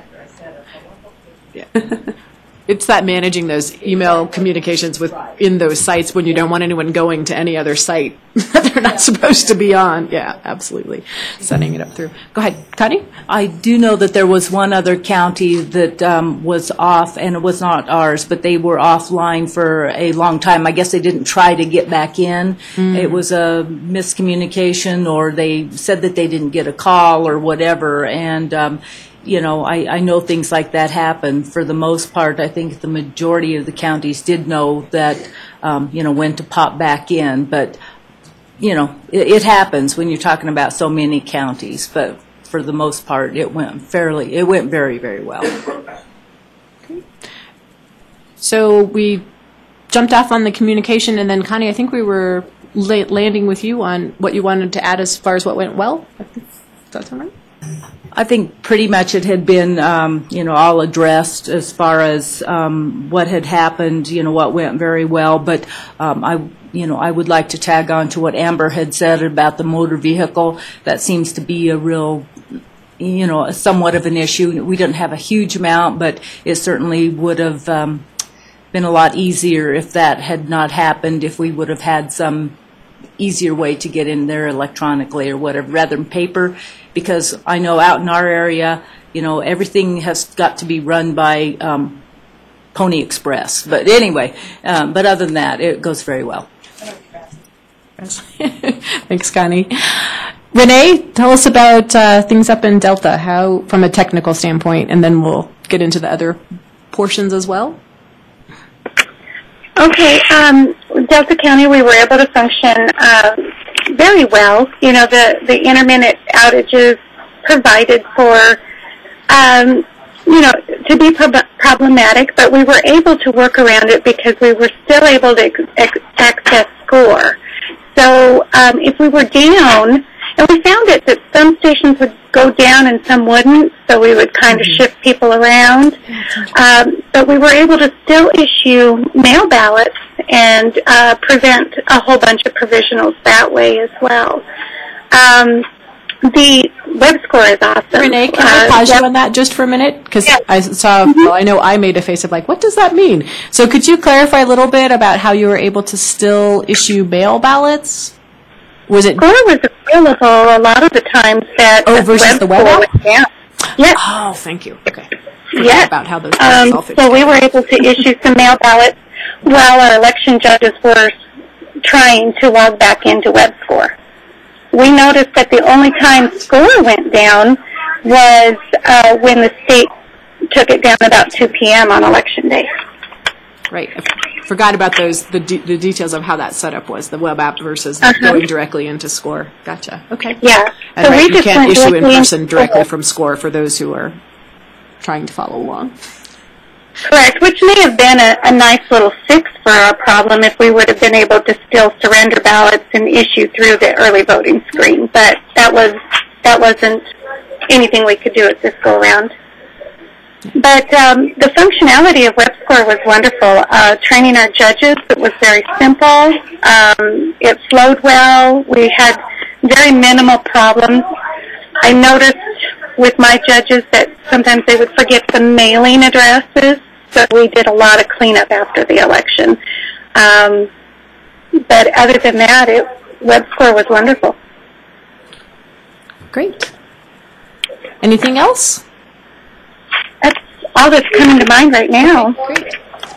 Yeah. It's that managing those email communications with in those sites when you don't want anyone going to any other site that they're not supposed to be on. Yeah, absolutely. Setting it up through. Go ahead, Connie. I do know that there was one other county that um, was off, and it was not ours, but they were offline for a long time. I guess they didn't try to get back in. Mm. It was a miscommunication, or they said that they didn't get a call or whatever, and um, you know, I, I know things like that happen. For the most part, I think the majority of the counties did know that, um, you know, when to pop back in. But, you know, it, it happens when you're talking about so many counties. But for the most part, it went fairly, it went very, very well. Okay. So we jumped off on the communication, and then, Connie, I think we were la- landing with you on what you wanted to add as far as what went well. Does that sound right? I think pretty much it had been, um, you know, all addressed as far as um, what had happened, you know, what went very well. But um, I, you know, I would like to tag on to what Amber had said about the motor vehicle. That seems to be a real, you know, somewhat of an issue. We didn't have a huge amount, but it certainly would have um, been a lot easier if that had not happened, if we would have had some easier way to get in there electronically or whatever, rather than paper, because I know out in our area, you know, everything has got to be run by um, Pony Express. But anyway, um, but other than that, it goes very well. Thanks, Connie. Renee, tell us about uh, things up in Delta, how, from a technical standpoint, and then we'll get into the other portions as well. Okay, um, Delta County, we were able to function uh, very well. You know, the, the intermittent outages provided for, um, you know, to be pro- problematic, but we were able to work around it because we were still able to ex- ex- access SCORE. So um, if we were down, and we found it that some stations would go down and some wouldn't, so we would kind of shift people around. Um, but we were able to still issue mail ballots and uh, prevent a whole bunch of provisionals that way as well. Um, the WebScore is awesome. Renee, can I uh, pause yep. you on that just for a minute? Because yes. I saw, mm-hmm. well, I know I made a face of like, what does that mean? So could you clarify a little bit about how you were able to still issue mail ballots? Was it SCORE was available a lot of the times that oh versus the web app? went down. Yes. Oh, thank you. Okay. Yes. About how those um, all fit so we together. were able to issue some mail ballots while our election judges were trying to log back into WebScore. We noticed that the only time SCORE went down was uh, when the state took it down about two p.m. on election day. Right. I forgot about those, the de- the details of how that setup was, the web app versus Uh-huh. going directly into SCORE. Gotcha. Okay. Yeah. And so right, we you just can't went issue in directly person into directly SCORE. from SCORE for those who are trying to follow along. Correct, which may have been a, a nice little fix for our problem if we would have been able to still surrender ballots and issue through the early voting screen. But that was that wasn't anything we could do at this go around. But um, the functionality of WebScore was wonderful. Uh, training our judges, it was very simple. Um, it flowed well. We had very minimal problems. I noticed with my judges that sometimes they would forget the mailing addresses, so we did a lot of cleanup after the election. Um, but other than that, it, WebScore was wonderful. Great. Anything else? That's all that's coming to mind right now. Great.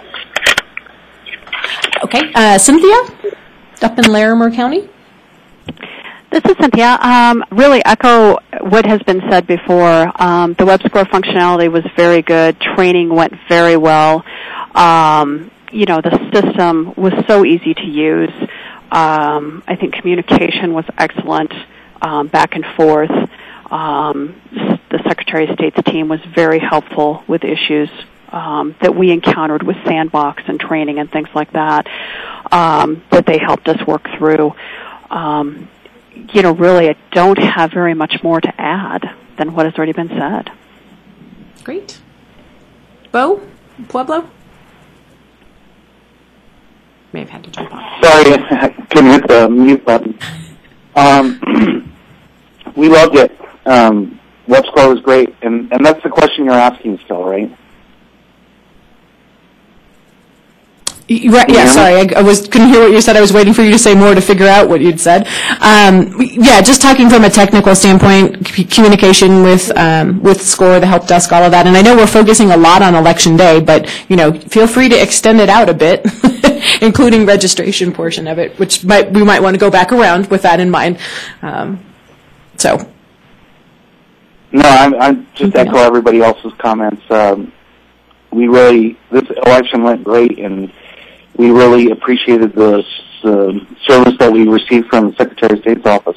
Okay. Uh, Cynthia, up in Larimer County. This is Cynthia. Um, really echo what has been said before. Um, the WebScore functionality was very good. Training went very well. Um, you know, the system was so easy to use. Um, I think communication was excellent. um, back and forth. Um, the Secretary of State's team was very helpful with issues um, that we encountered with Sandbox and training and things like that, um, that they helped us work through. Um, you know, really, I don't have very much more to add than what has already been said. Great. Bo? Pueblo? May have had to jump off. Sorry, I couldn't hit the mute button. Um, we loved it. Um, WebScore was great, and, and that's the question you're asking still, right? Right, yeah, sorry, I, I was couldn't hear what you said. I was waiting for you to say more to figure out what you'd said. Um, yeah, just talking from a technical standpoint, c- communication with um, with SCORE, the help desk, all of that. And I know we're focusing a lot on election day, but you know, feel free to extend it out a bit, including registration portion of it, which might we might want to go back around with that in mind. Um, so, no, I'm, I'm just echo everybody else's comments. Um, we really this election went great, and we really appreciated the uh, service that we received from the Secretary of State's office.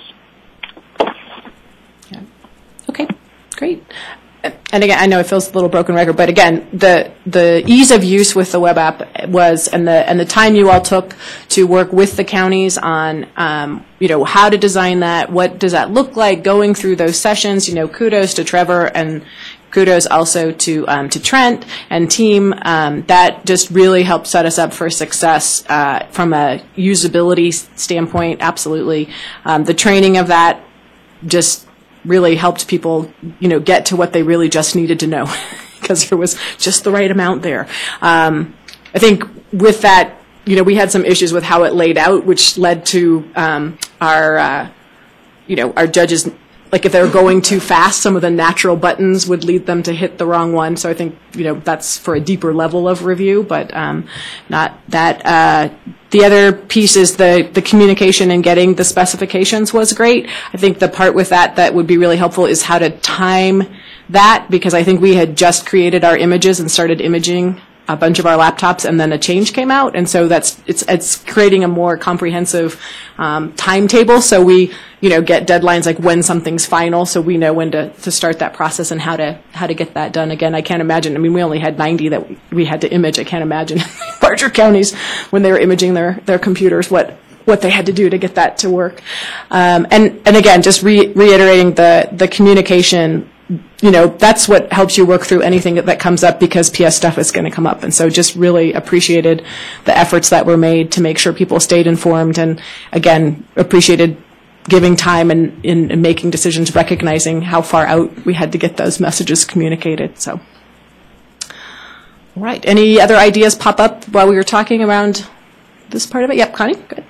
Yeah. Okay, great. And again, I know it feels a little broken record, but again, the the ease of use with the web app was, and the and the time you all took to work with the counties on, um, you know, how to design that, what does that look like, going through those sessions. You know, kudos to Trevor and kudos also to um, to Trent and team. Um, that just really helped set us up for success uh, from a usability standpoint. Absolutely, um, the training of that just really helped people, you know, get to what they really just needed to know because there was just the right amount there. Um, I think with that, you know, we had some issues with how it laid out, which led to um, our, uh, you know, our judges. Like if they were going too fast, some of the natural buttons would lead them to hit the wrong one. So I think, you know, that's for a deeper level of review, but um, not that. Uh, the other piece is the, the communication and getting the specifications was great. I think the part with that that would be really helpful is how to time that, because I think we had just created our images and started imaging a bunch of our laptops, and then a change came out, and so that's it's it's creating a more comprehensive um, timetable. So we, you know, get deadlines like when something's final, so we know when to, to start that process and how to how to get that done. Again, I can't imagine. I mean, we only had ninety that we, we had to image. I can't imagine larger counties when they were imaging their their computers what what they had to do to get that to work. Um, and and again, just re- reiterating the the communication. You know, that's what helps you work through anything that comes up, because P S stuff is going to come up. And so just really appreciated the efforts that were made to make sure people stayed informed, and again, appreciated giving time and in, in making decisions, recognizing how far out we had to get those messages communicated. So, all right. Any other ideas pop up while we were talking around this part of it? Yep, Connie, good.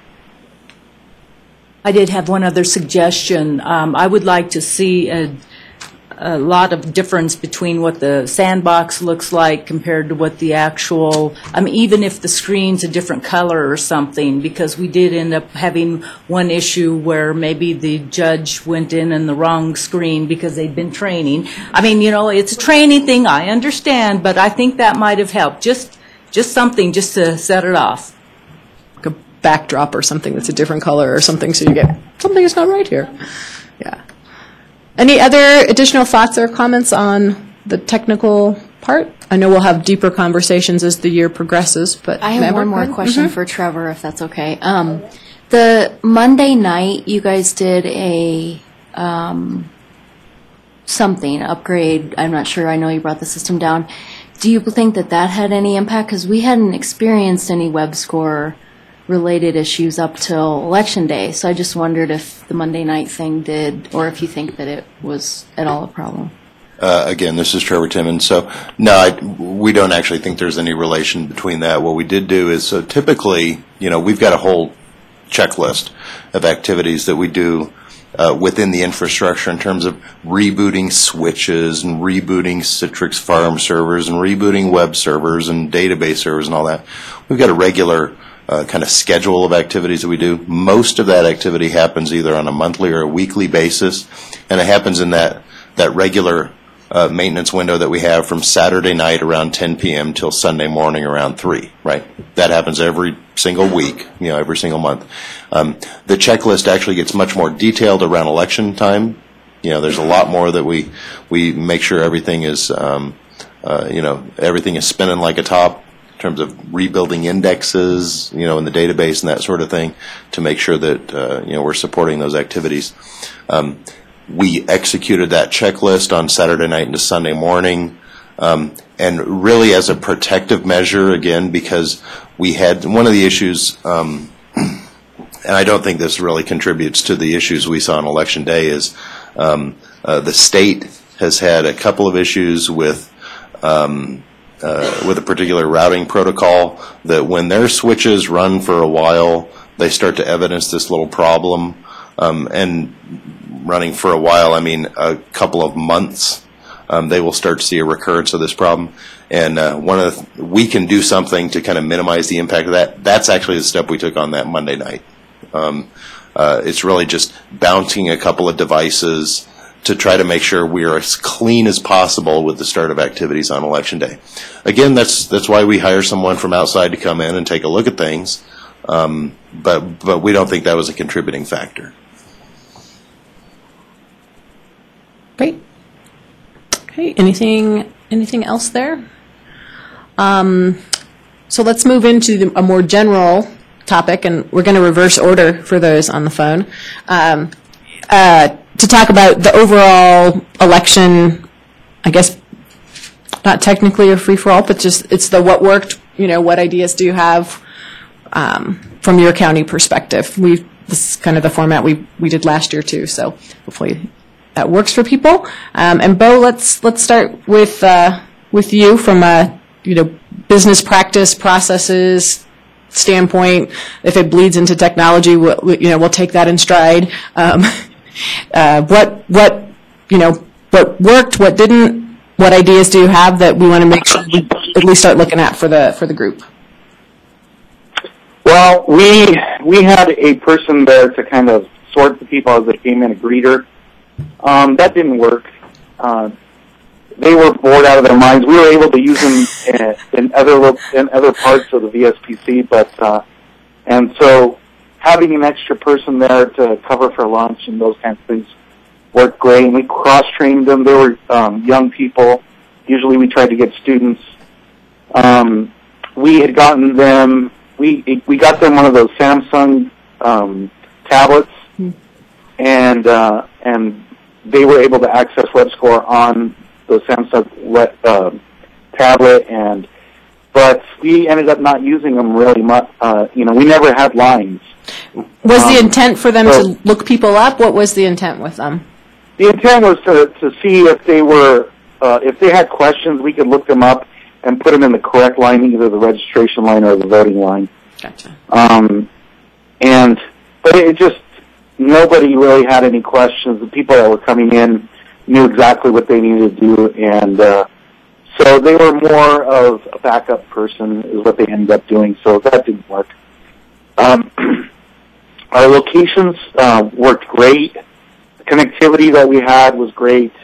I did have one other suggestion. Um, I would like to see a a lot of difference between what the sandbox looks like compared to what the actual, I mean, even if the screen's a different color or something, because we did end up having one issue where maybe the judge went in in the wrong screen because they'd been training. I mean, you know, it's a training thing, I understand, but I think that might have helped. Just, just something just to set it off. Like a backdrop or something that's a different color or something, so you get, something is not right here. Yeah. Any other additional thoughts or comments on the technical part? I know we'll have deeper conversations as the year progresses, but I have Member, one more go question mm-hmm. for Trevor, if that's okay. Um, the Monday night, you guys did a um, something upgrade. I'm not sure. I know you brought the system down. Do you think that that had any impact? Because we hadn't experienced any WebScore related issues up till election day. So I just wondered if the Monday night thing did, or if you think that it was at all a problem. Uh, again, this is Trevor Timmons. So, no, I, we don't actually think there's any relation between that. What we did do is, so typically, you know, we've got a whole checklist of activities that we do uh, within the infrastructure in terms of rebooting switches and rebooting Citrix farm servers and rebooting web servers and database servers and all that. We've got a regular Uh, kind of schedule of activities that we do. Most of that activity happens either on a monthly or a weekly basis, and it happens in that that regular uh, maintenance window that we have from Saturday night around ten p.m. till Sunday morning around three, right? That happens every single week, you know, every single month. Um, the checklist actually gets much more detailed around election time. You know, there's a lot more that we we make sure everything is, um, uh, you know, everything is spinning like a top in terms of rebuilding indexes, you know, in the database and that sort of thing to make sure that, uh, you know, we're supporting those activities. Um, we executed that checklist on Saturday night into Sunday morning. Um, and really as a protective measure, again, because we had one of the issues, um, and I don't think this really contributes to the issues we saw on Election Day, is um, uh, the state has had a couple of issues with um, uh, with a particular routing protocol that when their switches run for a while, they start to evidence this little problem. Um, and running for a while, I mean a couple of months, um, they will start to see a recurrence of this problem. And uh, one of the, we can do something to kind of minimize the impact of that. That's actually the step we took on that Monday night. Um, uh, it's really just bouncing a couple of devices to try to make sure we are as clean as possible with the start of activities on Election Day. Again, that's that's why we hire someone from outside to come in and take a look at things. Um, but but we don't think that was a contributing factor. Great. Okay. Anything anything else there? Um, so let's move into the, a more general topic, and we're going to reverse order for those on the phone. Um, uh, to talk about the overall election, I guess not technically a free-for-all, but just it's the what worked, you know, what ideas do you have um, from your county perspective? We This is kind of the format we, we did last year too, so hopefully that works for people. Um, and Bo, let's let's start with uh, with you from a you know business practice processes standpoint. If it bleeds into technology, we'll, we, you know we'll take that in stride. Um, uh, what what you know what worked, what didn't, what ideas do you have that we want to make sure we at least start looking at for the for the group? Well, we we had a person there to kind of sort the people as they came in, a greeter. Um, that didn't work. Uh, they were bored out of their minds. We were able to use them in, in other lo- in other parts of the V S P C, but uh, and so having an extra person there to cover for lunch and those kinds of things worked great. And we cross-trained them. They were um, young people. Usually, we tried to get students. Um, we had gotten them. We we got them one of those Samsung um, tablets, and uh, and they were able to access WebScore on the Samsung web, uh, tablet. And but we ended up not using them really much. Uh, you know, we never had lines. Was um, the intent for them so, to look people up? What was the intent with them? The intent was to to see if they were uh, if they had questions, we could look them up and put them in the correct line, either the registration line or the voting line. Gotcha. Um, and but it just nobody really had any questions. The people that were coming in knew exactly what they needed to do, and uh, so they were more of a backup person, is what they ended up doing. So that didn't work. Um, our locations uh, worked great. The connectivity that we had was great.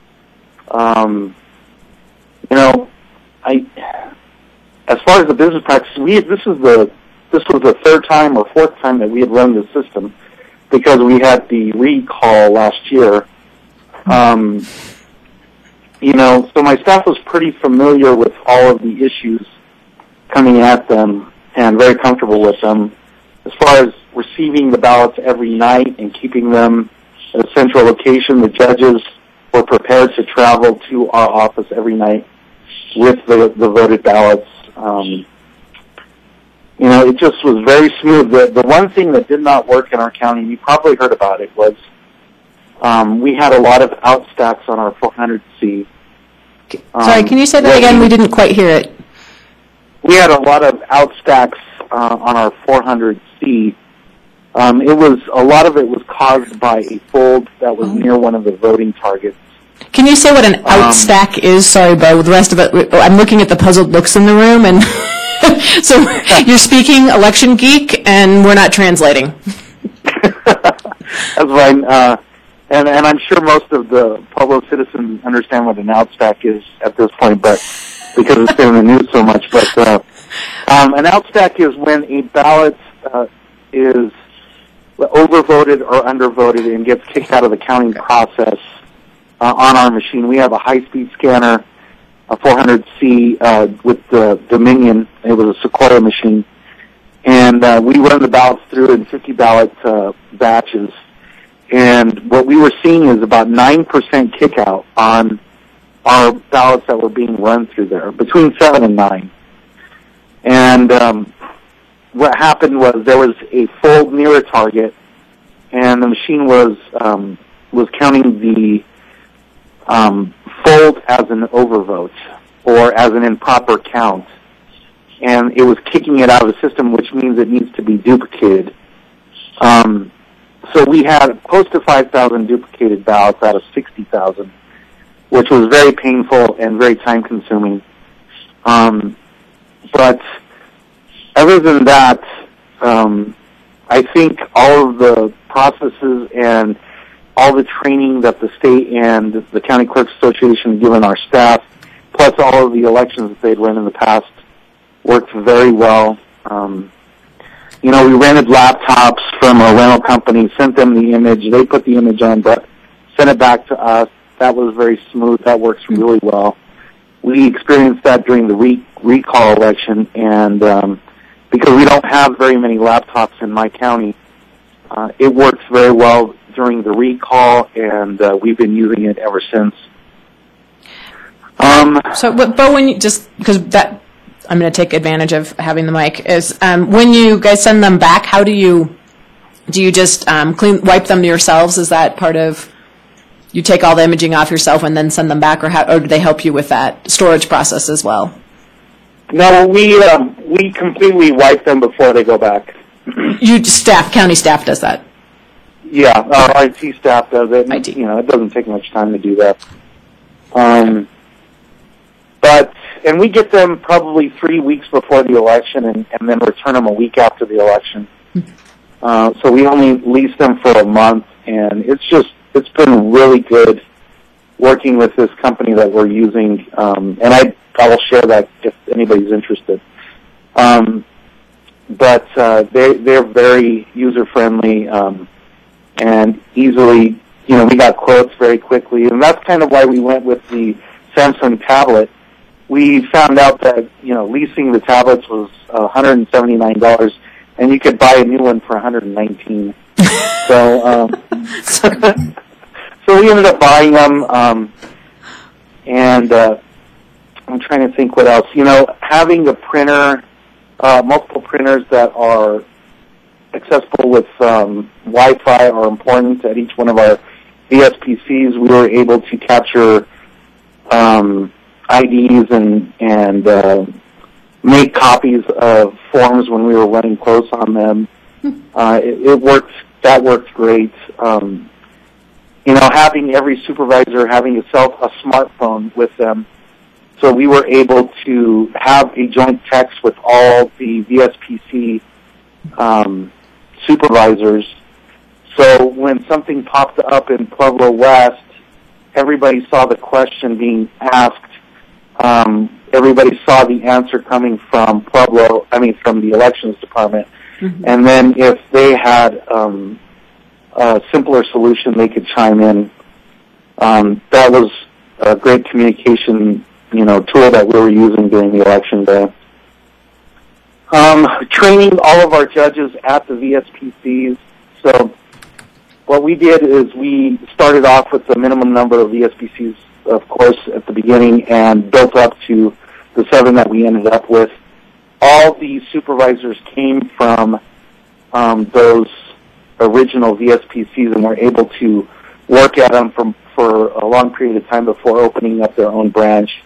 Um, you know, I as far as the business practice, we this is the this was the third time or fourth time that we had run the system, because we had the recall last year. Um, you know, so my staff was pretty familiar with all of the issues coming at them and very comfortable with them. As far as receiving the ballots every night and keeping them at a central location, the judges were prepared to travel to our office every night with the, the voted ballots. Um, you know, it just was very smooth. The, the one thing that did not work in our county, you probably heard about it, was um, we had a lot of outstacks on our four hundred C. Um, Sorry, can you say that again? We didn't quite hear it. We had a lot of outstacks uh, on our four hundred C. Um, it was a lot of it was caused by a fold that was near one of the voting targets. Can you say what an outstack um, is? Sorry, Bo. The rest of it, I'm looking at the puzzled looks in the room, and so you're speaking election geek, and we're not translating. That's fine. Uh, and and I'm sure most of the Pueblo citizens understand what an outstack is at this point, but because it's been in the news so much. But uh, um, an outstack is when a ballot uh, is overvoted or undervoted and gets kicked out of the counting process uh, on our machine. We have a high-speed scanner, a four hundred C uh, with the Dominion. It was a Sequoia machine. And uh, we run the ballots through in fifty ballot uh, batches. And what we were seeing is about nine percent kick out on our ballots that were being run through there, between seven and nine. And um, what happened was there was a fold near a target, and the machine was um, was counting the um, fold as an overvote or as an improper count. And it was kicking it out of the system, which means it needs to be duplicated. Um, so we had close to five thousand duplicated ballots out of sixty thousand, which was very painful and very time-consuming. Um, but other than that, um, I think all of the processes and all the training that the state and the County Clerks Association have given our staff, plus all of the elections that they'd run in the past, worked very well. Um, you know, we rented laptops from a rental company, sent them the image. They put the image on, but sent it back to us. That was very smooth. That works really well. We experienced that during the re- recall election, and um, because we don't have very many laptops in my county, uh, it works very well during the recall, and uh, we've been using it ever since. Um, so, but, but when you just, because that, I'm going to take advantage of having the mic, is um, when you guys send them back, how do you, do you just um, clean, wipe them yourselves? Is that part of, you take all the imaging off yourself and then send them back, or how, or do they help you with that storage process as well? No, we um, we completely wipe them before they go back. You staff, county staff does that? Yeah, our I T staff does it. I T. You know, it doesn't take much time to do that. Um, but and we get them probably three weeks before the election, and, and then return them a week after the election. Uh, so we only lease them for a month, and it's just it's been really good working with this company that we're using. Um, and I I will share that if anybody's interested. Um, but uh, they they're very user friendly um, and easily. You know, we got quotes very quickly, and that's kind of why we went with the Samsung tablet. We found out that, you know, leasing the tablets was one hundred seventy-nine dollars, and you could buy a new one for one hundred nineteen dollars. so, um, so we ended up buying them, um, and uh, I'm trying to think what else. You know, having a printer, uh, multiple printers that are accessible with um, Wi-Fi are important at each one of our V S P Cs. We were able to capture um, I Ds and and uh, make copies of forms when we were running close on them. Uh, it, it worked. That worked great. Um, you know, having every supervisor having a self a smartphone with them, so we were able to have a joint text with all the V S P C um, supervisors. So when something popped up in Pueblo West, everybody saw the question being asked. Um, everybody saw the answer coming from Pueblo, I mean from the elections department. Mm-hmm. And then if they had um, a simpler solution, they could chime in. Um, that was a great communication, you know, tool that we were using during the election day. Um, training all of our judges at the V S P Cs. So what we did is we started off with the minimum number of V S P Cs, of course, at the beginning, and built up to the seven that we ended up with. All the supervisors came from um, those original V S P Cs and were able to work at them for, for a long period of time before opening up their own branch.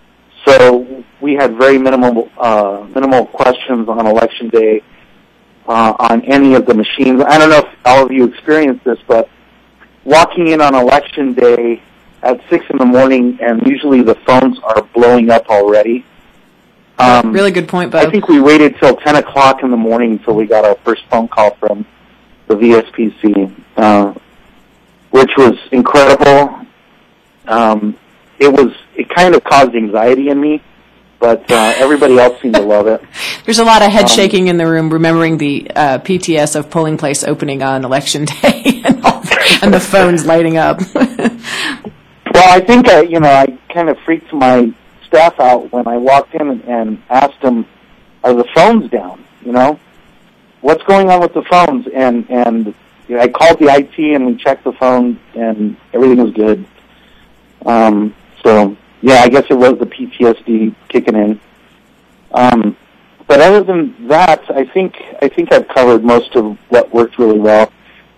So we had very minimal uh, minimal questions on election day uh, on any of the machines. I don't know if all of you experienced this, but walking in on election day at six in the morning, and usually the phones are blowing up already. Um, really good point, Bob. I think we waited till ten o'clock in the morning until we got our first phone call from the V S P C, uh, which was incredible. Um, it was it kind of caused anxiety in me, but uh, everybody else seemed to love it. There's a lot of head Um, shaking in the room, remembering the uh, P T S of polling place opening on election day and, all, and the phones lighting up. Well, I think I, you know, I kind of freaked my staff out when I walked in and, and asked them, "Are the phones down? You know, what's going on with the phones?" And and you know, I called the I T and we checked the phone, and everything was good. Um, so yeah, I guess it was the P T S D kicking in. Um, but other than that, I think I think I've covered most of what worked really well.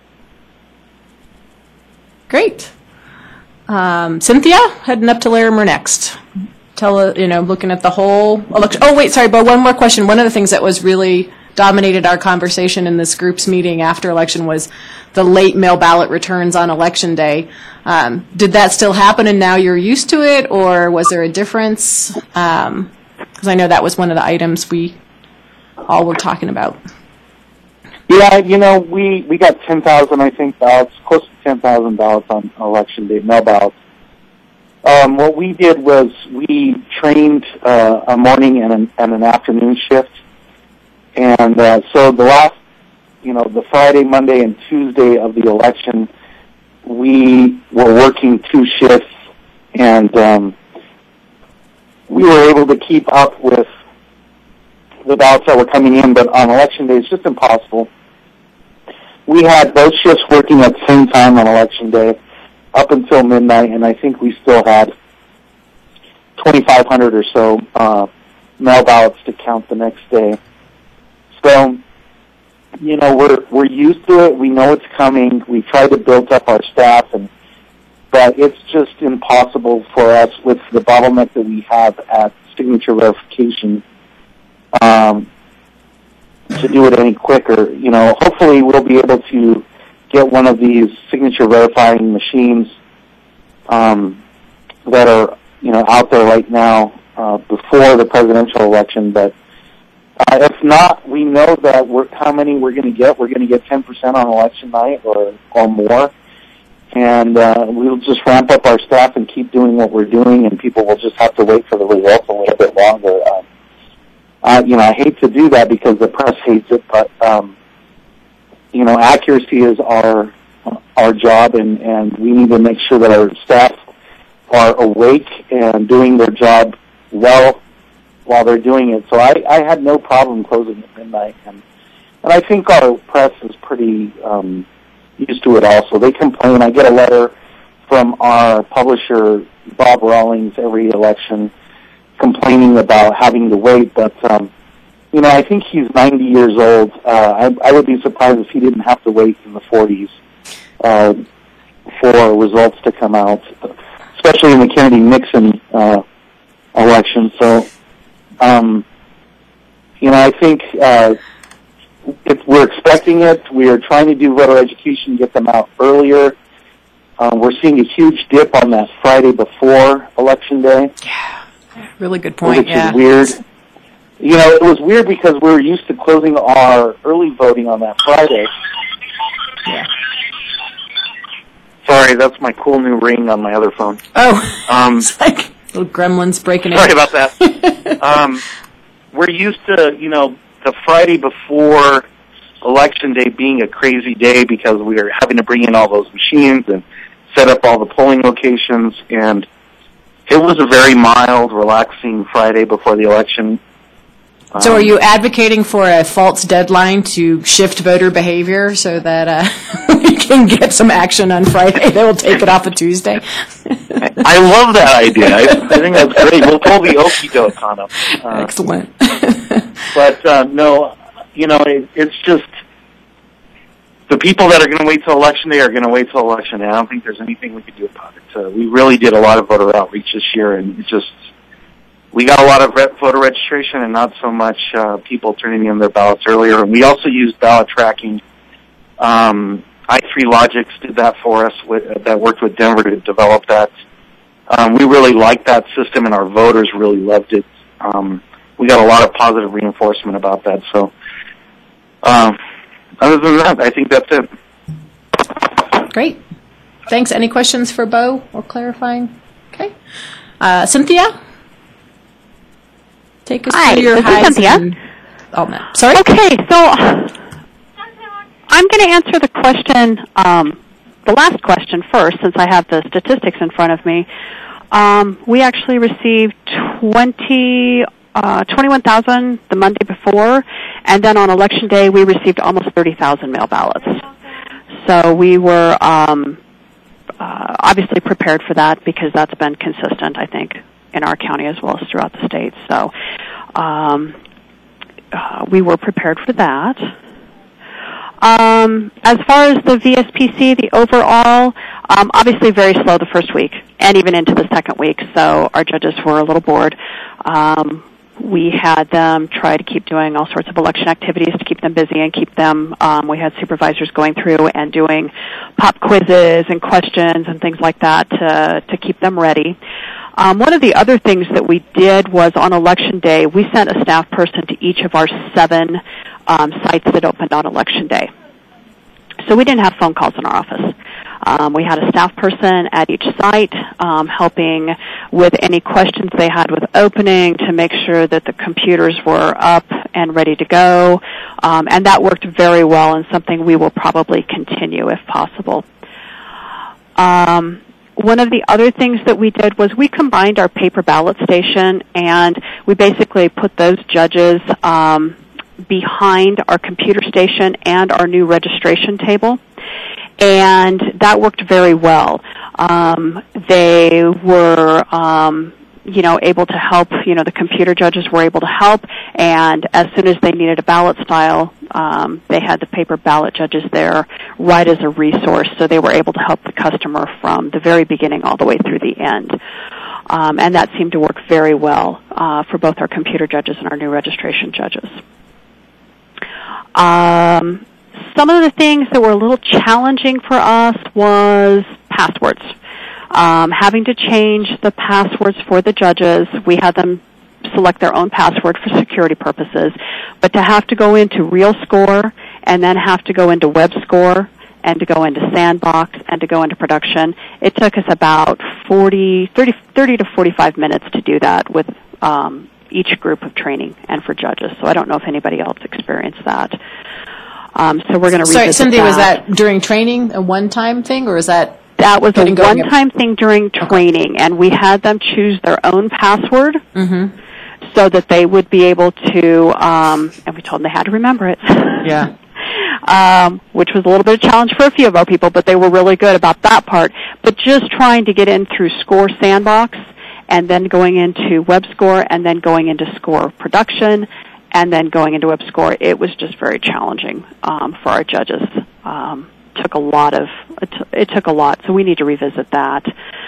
Great. Um, Cynthia, heading up to Larimer next. Tell, uh, you know, looking at the whole election. Oh, wait, sorry, but one more question. One of the things that was really dominated our conversation in this group's meeting after election was the late mail ballot returns on election day. Um, did that still happen and now you're used to it, or was there a difference? Um, because I know that was one of the items we all were talking about. Yeah, you know, we, we got ten thousand, I think, ballots, close to ten thousand ballots on election day, mail ballots. Um, what we did was we trained uh, a morning and an, and an afternoon shift. And uh, so the last, you know, the Friday, Monday, and Tuesday of the election, we were working two shifts, and um, we were able to keep up with the ballots that were coming in, but on election day, it's just impossible. We had both shifts working at the same time on election day up until midnight, and I think we still had twenty-five hundred or so uh, mail ballots to count the next day. So, you know, we're we're used to it. We know it's coming. We try to build up our staff, and but it's just impossible for us with the bottleneck that we have at signature verification um, to do it any quicker. You know, hopefully we'll be able to get one of these signature verifying machines um, that are, you know, out there right now uh, before the presidential election. But uh, if not, we know that we're, how many we're going to get. We're going to get ten percent on election night or, or more. And uh, we'll just ramp up our staff and keep doing what we're doing, and people will just have to wait for the results a little bit longer. Um, uh, you know, I hate to do that because the press hates it, but um, you know, accuracy is our our job, and, and we need to make sure that our staff are awake and doing their job well while they're doing it. So I, I had no problem closing at midnight, and and I think our press is pretty um, used to it also. They complain. I get a letter from our publisher, Bob Rawlings, every election complaining about having to wait, but um, you know, I think he's ninety years old. Uh, I, I would be surprised if he didn't have to wait in the forties uh, for results to come out, especially in the Kennedy-Nixon uh, election. So, um, you know, I think uh, if we're expecting it. We are trying to do voter education, get them out earlier. Uh, we're seeing a huge dip on that Friday before Election Day. Yeah, really good point, which yeah. is weird. You know, it was weird because we were used to closing our early voting on that Friday. Yeah. Sorry, that's my cool new ring on my other phone. Oh, Um, it's like little gremlins breaking in. sorry about that. um, we're used to, you know, the Friday before Election Day being a crazy day because we were having to bring in all those machines and set up all the polling locations, and it was a very mild, relaxing Friday before the election. So Um, are you advocating for a false deadline to shift voter behavior so that uh, we can get some action on Friday that will take it off of Tuesday? I love that idea. I, I think that's great. We'll pull the okie doke on them. Uh, Excellent. but uh, no, you know, it, it's just the people that are going to wait till Election Day are going to wait till Election Day. I don't think there's anything we can do about it. Uh, we really did a lot of voter outreach this year, and it just we got a lot of re- voter registration and not so much uh, people turning in their ballots earlier. And we also used ballot tracking. Um, I three Logics did that for us. With, that worked with Denver to develop that. Um, we really liked that system, and our voters really loved it. Um, we got a lot of positive reinforcement about that. So, um, other than that, I think that's it. Great. Thanks. Any questions for Bo or clarifying? Okay. Uh, Cynthia? Take us Hi, through your this is highs Cynthia. and all that. Sorry? Okay, so I'm going to answer the question, um, the last question first, since I have the statistics in front of me. Um, we actually received twenty, uh, twenty-one thousand the Monday before, and then on Election Day we received almost thirty thousand mail ballots. So we were um, uh, obviously prepared for that because that's been consistent, I think, in our county as well as throughout the state. So um, uh, we were prepared for that. Um, as far as the V S P C, the overall, um, obviously very slow the first week and even into the second week, so our judges were a little bored. Um, we had them try to keep doing all sorts of election activities to keep them busy and keep them, um, we had supervisors going through and doing pop quizzes and questions and things like that to, to keep them ready. Um, one of the other things that we did was on Election Day, we sent a staff person to each of our seven um, sites that opened on Election Day. So we didn't have phone calls in our office. Um, we had a staff person at each site um, helping with any questions they had with opening to make sure that the computers were up and ready to go. Um, and that worked very well and something we will probably continue if possible. Um, One of the other things that we did was we combined our paper ballot station, and we basically put those judges um, behind our computer station and our new registration table, and that worked very well. Um, they were, um, you know, able to help. You know, the computer judges were able to help, and as soon as they needed a ballot style, um, they had the paper ballot judges there right as a resource, so they were able to help the customer from the very beginning all the way through the end. Um, and that seemed to work very well uh, for both our computer judges and our new registration judges. Um, some of the things that were a little challenging for us was passwords. Um, having to change the passwords for the judges. We had them select their own password for security purposes, but to have to go into RealScore and then have to go into WebScore and to go into Sandbox and to go into production, it took us about forty, thirty, thirty to forty-five minutes to do that with um, each group of training and for judges. So I don't know if anybody else experienced that. Um, so we're going to revisit Sorry, Cynthia, that. was that during training, a one-time thing, or is that? That was a Getting going. one-time thing during training, and we had them choose their own password Mm-hmm. so that they would be able to, um, and we told them they had to remember it. Yeah. um, which was a little bit of a challenge for a few of our people, but they were really good about that part. But just trying to get in through Score Sandbox and then going into WebScore and then going into Score Production and then going into WebScore, it was just very challenging um, for our judges. Um, took a lot of it, t- it took a lot, so we need to revisit that.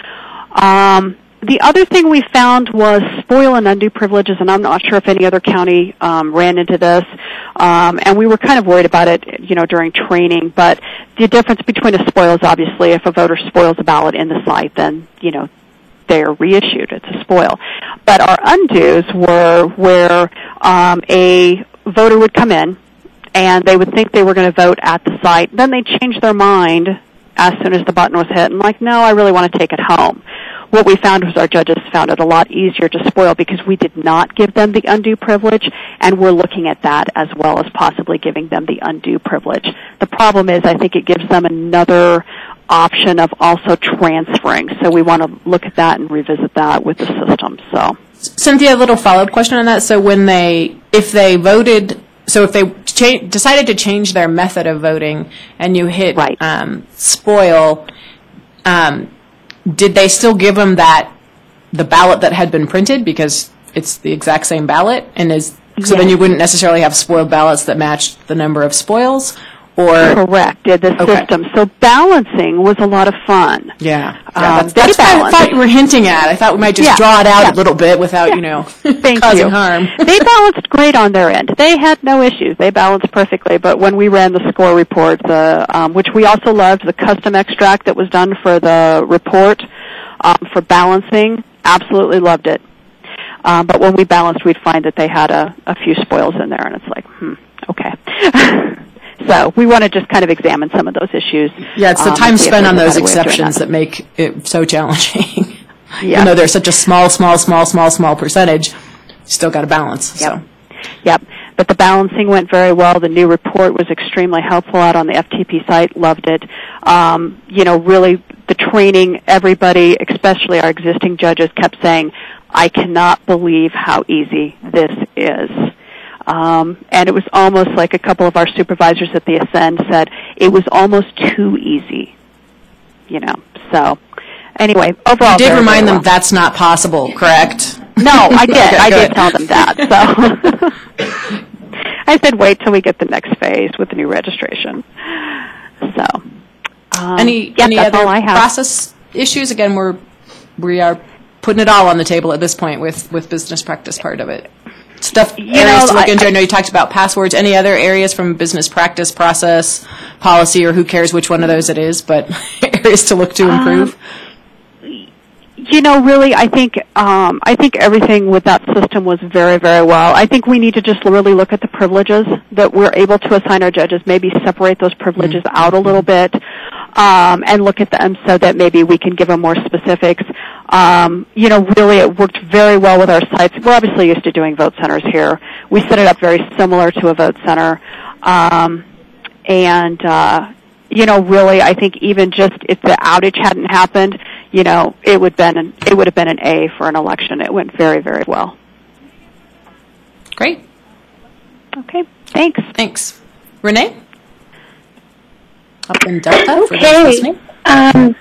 Um, the other thing we found was spoil and undue privileges, and I'm not sure if any other county um, ran into this, um, and we were kind of worried about it, you know, during training. But the difference between a spoil is obviously if a voter spoils a ballot in the site, then you know they're reissued. It's a spoil. But our undos were where um, a voter would come in, and they would think they were going to vote at the site. Then they change their mind as soon as the button was hit and like, no, I really want to take it home. What we found was our judges found it a lot easier to spoil because we did not give them the undue privilege, and we're looking at that as well as possibly giving them the undue privilege. The problem is I think it gives them another option of also transferring, so we want to look at that and revisit that with the system. So, Cynthia, a little follow-up question on that. So when they, if they voted, so if they cha- decided to change their method of voting and you hit Right. um, spoil, um, did they still give them that, the ballot that had been printed because it's the exact same ballot? And is, so then Yes. you wouldn't necessarily have spoiled ballots that matched the number of spoils? Or, correct, did the Okay. system. So balancing was a lot of fun. yeah, Um, yeah that's, they that's what I balanced. thought you were hinting at. I thought we might just Yeah, draw it out yeah. a little bit without, Yeah. you know, Thank causing you. harm. They balanced great on their end. They had no issues. They balanced perfectly. But when we ran the score report, the um, which we also loved, the custom extract that was done for the report um, for balancing, absolutely loved it. Um, but when we balanced, we'd find that they had a, a few spoils in there, and it's like, hmm, okay. So we want to just kind of examine some of those issues. Yeah, it's the um, time and see if spent there's on a those better way of doing exceptions that. that make it so challenging. Yeah. Even though they're such a small, small, small, small, small percentage, you still got to balance. Yep. So. Yep. But the balancing went very well. The new report was extremely helpful out on the F T P site. Loved it. Um, you know, really the training, everybody, especially our existing judges, kept saying, I cannot believe how easy this is. Um, and it was almost like a couple of our supervisors at the Ascend said, it was almost too easy. You know, so anyway, overall. You did very, remind very them well. that's not possible, correct? No, I did. Okay, I good. did tell them that. So I said, wait till we get the next phase with the new registration. So um, Any yeah, any that's other all I have. process issues? Again, we're we are putting it all on the table at this point with with business practice part of it. Stuff You areas know, to look I- into. I know you talked about passwords. Any other areas from business practice, process, policy, or who cares which one of those it is, but areas to look to improve. You know, really, I think um, I think everything with that system was very, very well. I think we need to just really look at the privileges that we're able to assign our judges. Maybe separate those privileges mm-hmm. out a little bit, um, and look at them so that maybe we can give them more specifics. Um, you know, really, it worked very well with our sites. We're obviously used to doing vote centers here. We set it up very similar to a vote center, um, and uh, you know, really, I think even just if the outage hadn't happened, you know, it would been an, it would have been an A for an election. It went very, very well. Great. Okay, thanks. Thanks. Renee? Up in Delta for those Okay. listening. Um,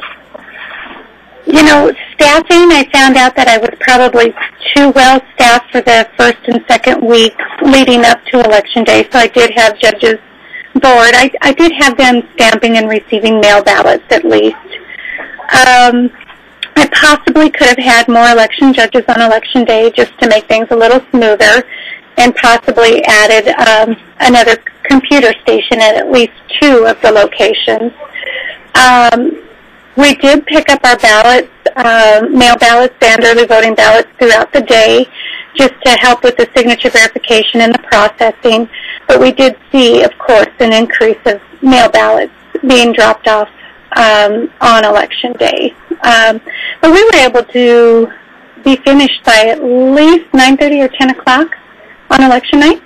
you know, staffing, I found out that I was probably too well staffed for the first and second week leading up to Election Day, so I did have judges board. I, I did have them stamping and receiving mail ballots at least. Um, I possibly could have had more election judges on Election Day just to make things a little smoother, and possibly added um, another computer station at at least two of the locations. Um, we did pick up our ballots, um, mail ballots and early voting ballots throughout the day just to help with the signature verification and the processing. But we did see, of course, an increase of mail ballots being dropped off um, on Election Day. Um, but we were able to be finished by at least nine thirty or ten o'clock on Election night.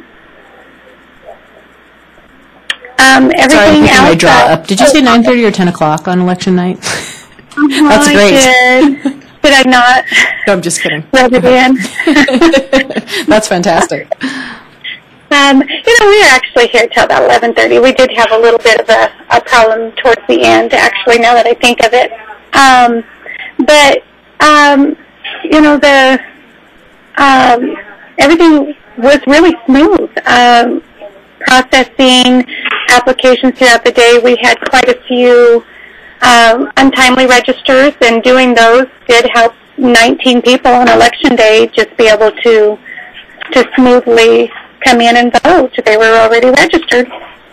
Um, everything Sorry, I'm picking else, my draw uh, up. Did you say nine thirty or ten o'clock on election night? uh-huh, That's great. I did. Did I not? No, I'm just kidding. Rub it in. That's fantastic. Um, you know, we were actually here till about eleven thirty. We did have a little bit of a, a problem towards the end, actually, now that I think of it. Um, but, um, you know, the um, everything was really smooth. Um, processing applications throughout the day. We had quite a few um, untimely registers, and doing those did help nineteen people on Election Day just be able to to smoothly come in and vote. They were already registered.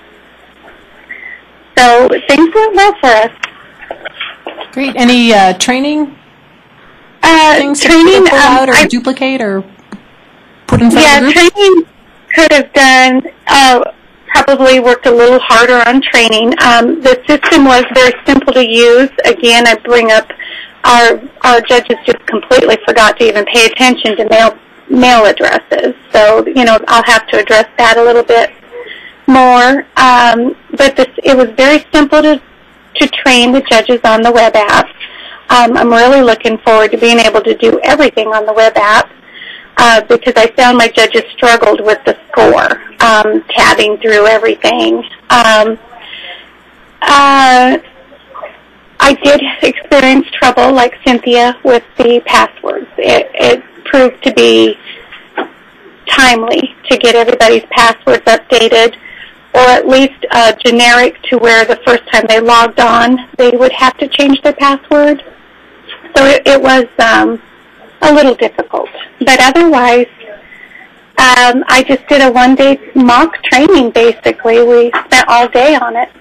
So things went well for us. Great. Any uh, training Uh, things training, to pull um, out or I, duplicate or put in front yeah, of the group? training could have done, uh, probably worked a little harder on training. Um, the system was very simple to use. Again, I bring up our our judges just completely forgot to even pay attention to mail mail addresses. So, you know, I'll have to address that a little bit more. Um, but this, it was very simple to, to train the judges on the web app. Um, I'm really looking forward to being able to do everything on the web app. Uh, because I found my judges struggled with the score, um, tabbing through everything. Um, uh, I did experience trouble, like Cynthia, with the passwords. It, it proved to be timely to get everybody's passwords updated, or at least uh, generic to where the first time they logged on, they would have to change their password. So it, it was um, a little difficult. But otherwise, um, I just did a one-day mock training, basically. We spent all day on it.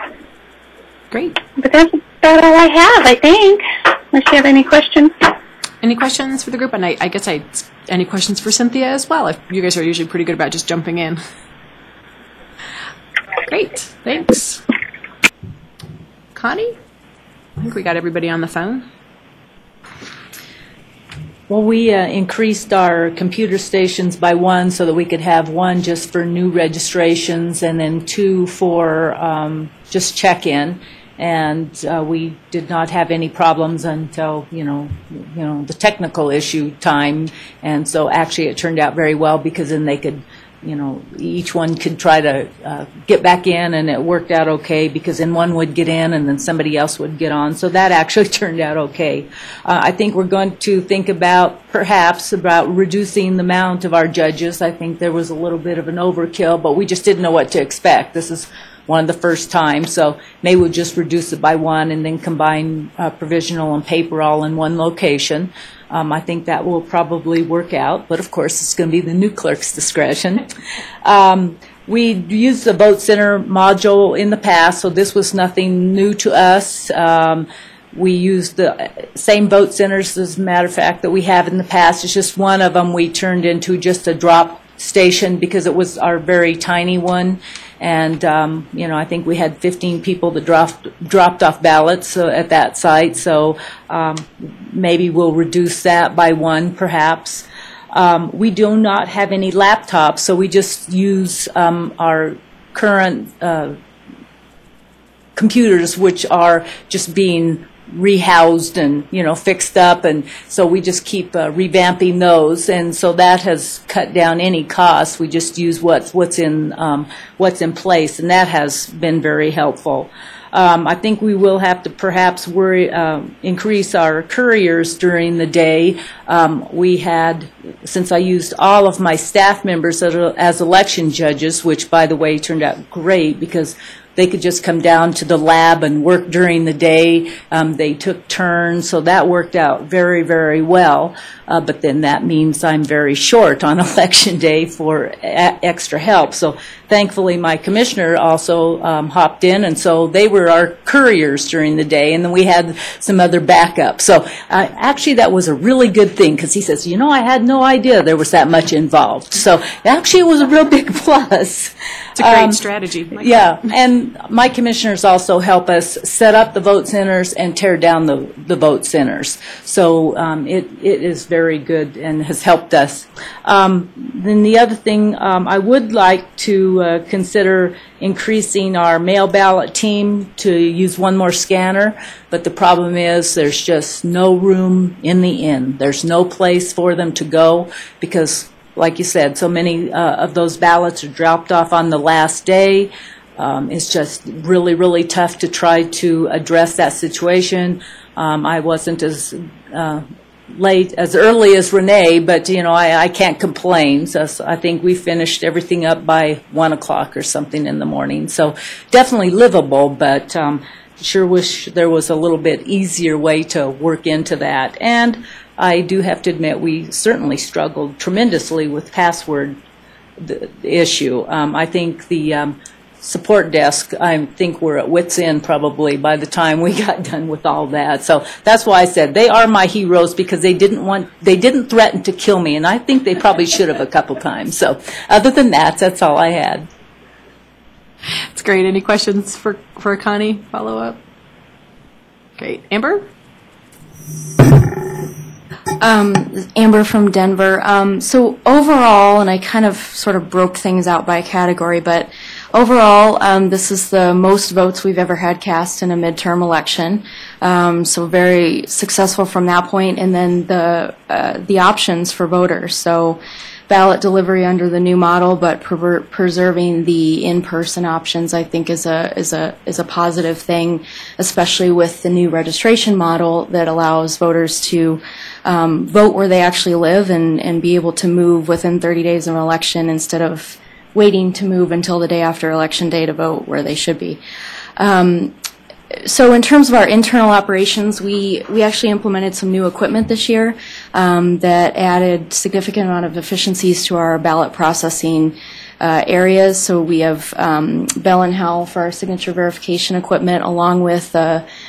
Great. But that's about all I have, I think. Unless you have any questions. Any questions for the group? And I, I guess I, any questions for Cynthia as well? If you guys are usually pretty good about just jumping in. Great, thanks. Connie? I think we got everybody on the phone. Well, we uh, increased our computer stations by one so that we could have one just for new registrations and then two for um, just check-in. And uh, we did not have any problems until, you know, you know, the technical issue time. And so actually it turned out very well because then they could, you know, each one could try to uh, get back in, and it worked out okay because then one would get in and then somebody else would get on. So that actually turned out okay. Uh, I think we're going to think about perhaps about reducing the amount of our judges. I think there was a little bit of an overkill, but we just didn't know what to expect. This is one of the first times, so maybe we'll just reduce it by one and then combine uh, provisional and paper all in one location. Um, I think that will probably work out, but of course it's going to be the new clerk's discretion. Um, we used the Vote Center module in the past, so this was nothing new to us. Um, we used the same vote centers, as a matter of fact, that we have in the past. It's just one of them we turned into just a drop station because it was our very tiny one. And, um, you know, I think we had fifteen people that dropped, dropped off ballots uh, at that site, so um, maybe we'll reduce that by one, perhaps. Um, we do not have any laptops, so we just use um, our current uh, computers, which are just being rehoused and, you know, fixed up, and so we just keep uh, revamping those, and so that has cut down any costs. We just use what's what's in um, what's in place, and that has been very helpful. Um, I think we will have to perhaps worry, uh, increase our couriers during the day. Um, we had, since I used all of my staff members as, as election judges, which by the way turned out great because they could just come down to the lab and work during the day. Um, they took turns, so that worked out very, very well. Uh, but then that means I'm very short on election day for a- extra help. So thankfully, my commissioner also um, hopped in, and so they were our couriers during the day, and then we had some other backup. So uh, actually, that was a really good thing because he says, you know, I had no idea there was that much involved. So actually, it was a real big plus. It's a great Um, strategy. Like Yeah, and my commissioners also help us set up the vote centers and tear down the, the vote centers. So um, it, it is very good and has helped us. Um, then the other thing, um, I would like to uh, consider increasing our mail ballot team to use one more scanner, but the problem is there's just no room in the inn. There's no place for them to go because, like you said, so many uh, of those ballots are dropped off on the last day. Um, it's just really, really tough to try to address that situation. Um, I wasn't as uh, late, as early as Renee, but, you know, I, I can't complain. So, so I think we finished everything up by one o'clock or something in the morning. So definitely livable, but um, sure wish there was a little bit easier way to work into that. And I do have to admit we certainly struggled tremendously with password the, the issue. Um, I think the um, support desk, I think we're at wit's end probably by the time we got done with all that. So that's why I said they are my heroes because they didn't want, they didn't threaten to kill me, and I think they probably should have a couple times. So other than that, that's all I had. It's great. Any questions for, for Connie? Follow up? Great. Amber? Um, Amber from Denver. Um, so overall, and I kind of sort of broke things out by category, but overall, um, this is the most votes we've ever had cast in a midterm election. Um, so very successful from that point. And then the uh, the options for voters. So ballot delivery under the new model, but per- preserving the in-person options, I think, is a is a is a positive thing, especially with the new registration model that allows voters to um, vote where they actually live and, and be able to move within thirty days of an election instead of waiting to move until the day after election day to vote where they should be. Um, So in terms of our internal operations, we, we actually implemented some new equipment this year um, that added significant amount of efficiencies to our ballot processing uh, areas. So we have um, Bell and Howell for our signature verification equipment, along with uh,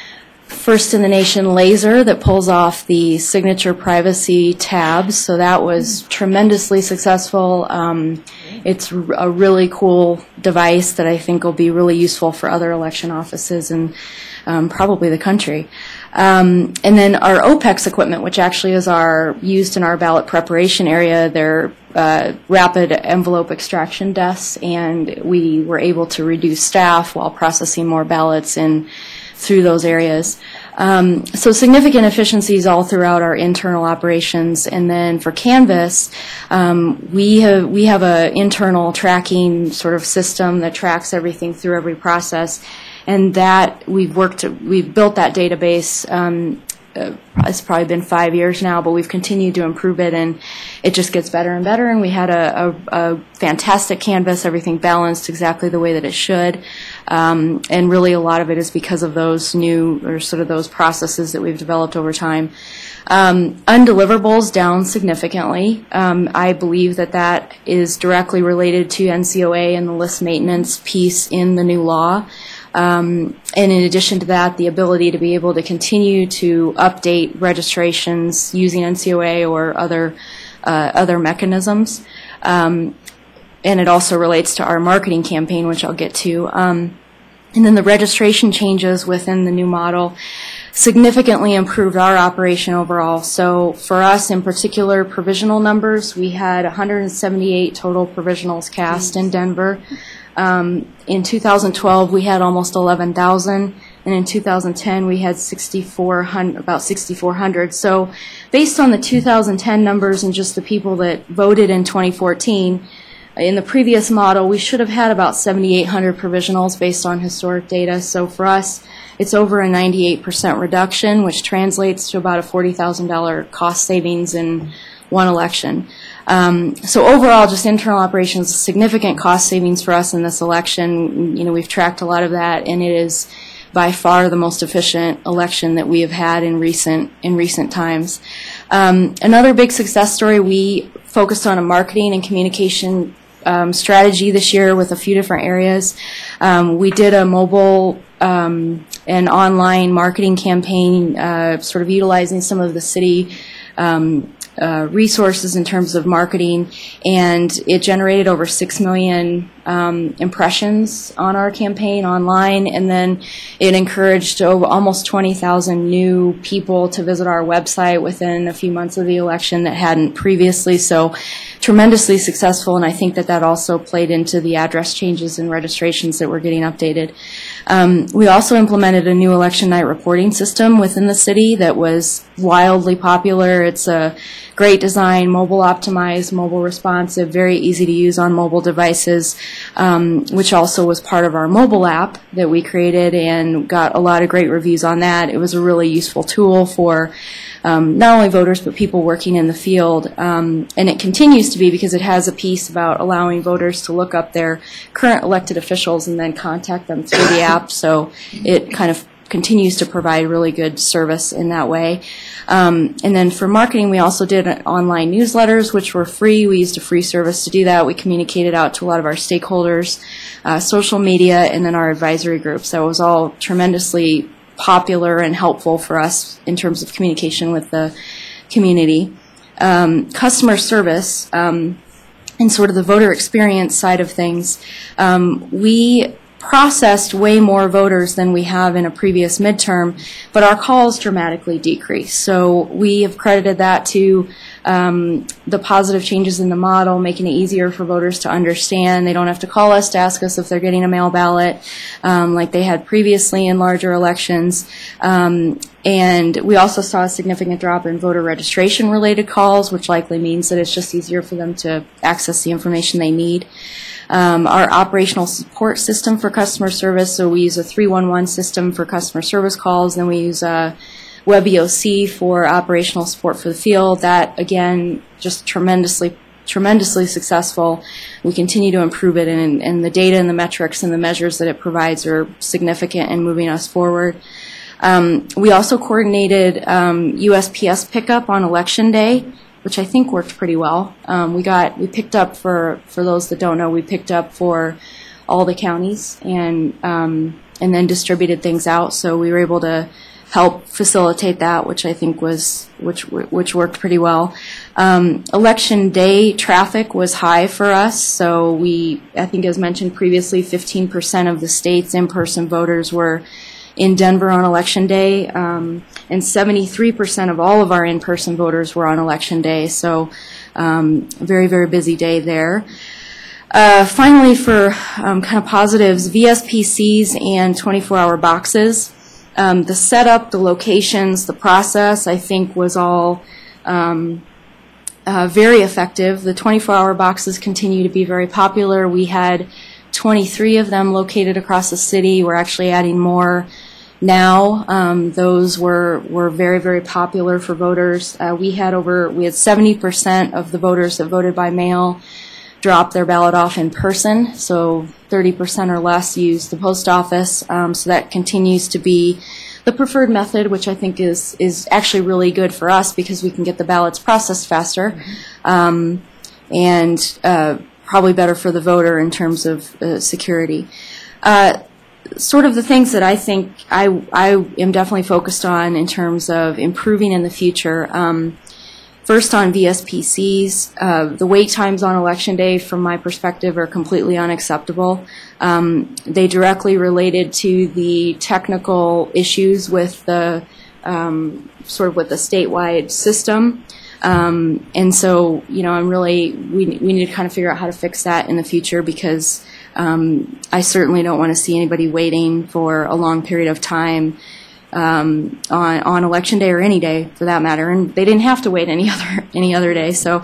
first in the nation laser that pulls off the signature privacy tabs. So that was tremendously successful. Um, it's r- a really cool device that I think will be really useful for other election offices and um, probably the country. Um, and then our O P E X equipment, which actually is our used in our ballot preparation area, they're uh, rapid envelope extraction desks, and we were able to reduce staff while processing more ballots in through those areas. Um, so significant efficiencies all throughout our internal operations. And then for Canvas, um, we have we have a internal tracking sort of system that tracks everything through every process. And that we've worked, we've built that database. Um, uh, it's probably been five years now, but we've continued to improve it, and it just gets better and better. And we had a, a, a fantastic Canvas, everything balanced exactly the way that it should. Um, and really, a lot of it is because of those new, or sort of those processes that we've developed over time. Um, undeliverables down significantly. Um, I believe that that is directly related to N C O A and the list maintenance piece in the new law. Um, and in addition to that, the ability to be able to continue to update registrations using N C O A or other uh, other mechanisms. Um, and it also relates to our marketing campaign, which I'll get to. Um, and then the registration changes within the new model significantly improved our operation overall. So for us in particular, provisional numbers, we had one hundred seventy-eight total provisionals cast in Denver. Um, in two thousand twelve, we had almost eleven thousand, and in two thousand ten, we had sixty-four hundred, about sixty-four hundred. So based on the two thousand ten numbers and just the people that voted in twenty fourteen, in the previous model, we should have had about seventy-eight hundred provisionals based on historic data. So for us, it's over a ninety-eight percent reduction, which translates to about a forty thousand dollars cost savings in one election. Um, so overall, just internal operations, significant cost savings for us in this election. You know, we've tracked a lot of that, and it is by far the most efficient election that we have had in recent in recent times. Um, another big success story, we focused on a marketing and communication um, strategy this year with a few different areas. Um, we did a mobile um, and online marketing campaign, uh, sort of utilizing some of the city um, Uh, resources in terms of marketing, and it generated over six million um, impressions on our campaign online, and then it encouraged over almost twenty thousand new people to visit our website within a few months of the election that hadn't previously. So tremendously successful, and I think that that also played into the address changes and registrations that were getting updated. Um, we also implemented a new election night reporting system within the city that was wildly popular. It's a great design, mobile optimized, mobile responsive, very easy to use on mobile devices, um, which also was part of our mobile app that we created and got a lot of great reviews on that. It was a really useful tool for um, not only voters but people working in the field, um, and it continues to be because it has a piece about allowing voters to look up their current elected officials and then contact them through the app, so it kind of continues to provide really good service in that way. Um, and then for marketing, we also did online newsletters, which were free. We used a free service to do that. We communicated out to a lot of our stakeholders, uh, social media, and then our advisory groups. That was all tremendously popular and helpful for us in terms of communication with the community. Um, customer service, um, and sort of the voter experience side of things, um, we processed way more voters than we have in a previous midterm, but our calls dramatically decreased. So we have credited that to um, the positive changes in the model, making it easier for voters to understand. They don't have to call us to ask us if they're getting a mail ballot um, like they had previously in larger elections. Um, and we also saw a significant drop in voter registration related calls, which likely means that it's just easier for them to access the information they need. Um, our operational support system for customer service, so we use a three one one system for customer service calls, then we use a WebEOC for operational support for the field. That, again, just tremendously, tremendously successful. We continue to improve it, and, and the data and the metrics and the measures that it provides are significant in moving us forward. Um, we also coordinated um, U S P S pickup on Election Day, which I think worked pretty well. Um, we got, we picked up for, for those that don't know, we picked up for all the counties and um, and then distributed things out. So we were able to help facilitate that, which I think was which which worked pretty well. Um, election day traffic was high for us, so we, I think as mentioned previously, fifteen percent of the state's in-person voters were in Denver on election day, um, and seventy-three percent of all of our in-person voters were on election day, so um, very, very busy day there. Uh, finally, for um, kind of positives, V S P Cs and twenty-four hour boxes. Um, the setup, the locations, the process, I think was all um, uh, very effective. The twenty-four hour boxes continue to be very popular. We had twenty-three of them located across the city. We're actually adding more now. Um, those were, were very, very popular for voters. Uh, we had over, we had seventy percent of the voters that voted by mail drop their ballot off in person, so thirty percent or less use the post office, um, so that continues to be the preferred method, which I think is is actually really good for us because we can get the ballots processed faster, um, and uh, probably better for the voter in terms of uh, security. Uh, sort of the things that I think I, I am definitely focused on in terms of improving in the future. Um, First, on V S P Cs, uh, the wait times on Election Day, from my perspective, are completely unacceptable. Um, they directly related to the technical issues with the um, sort of with the statewide system, um, and so you know, I'm really we we need to kind of figure out how to fix that in the future because um, I certainly don't want to see anybody waiting for a long period of time. Um, on, on election day or any day for that matter, and they didn't have to wait any other any other day. So,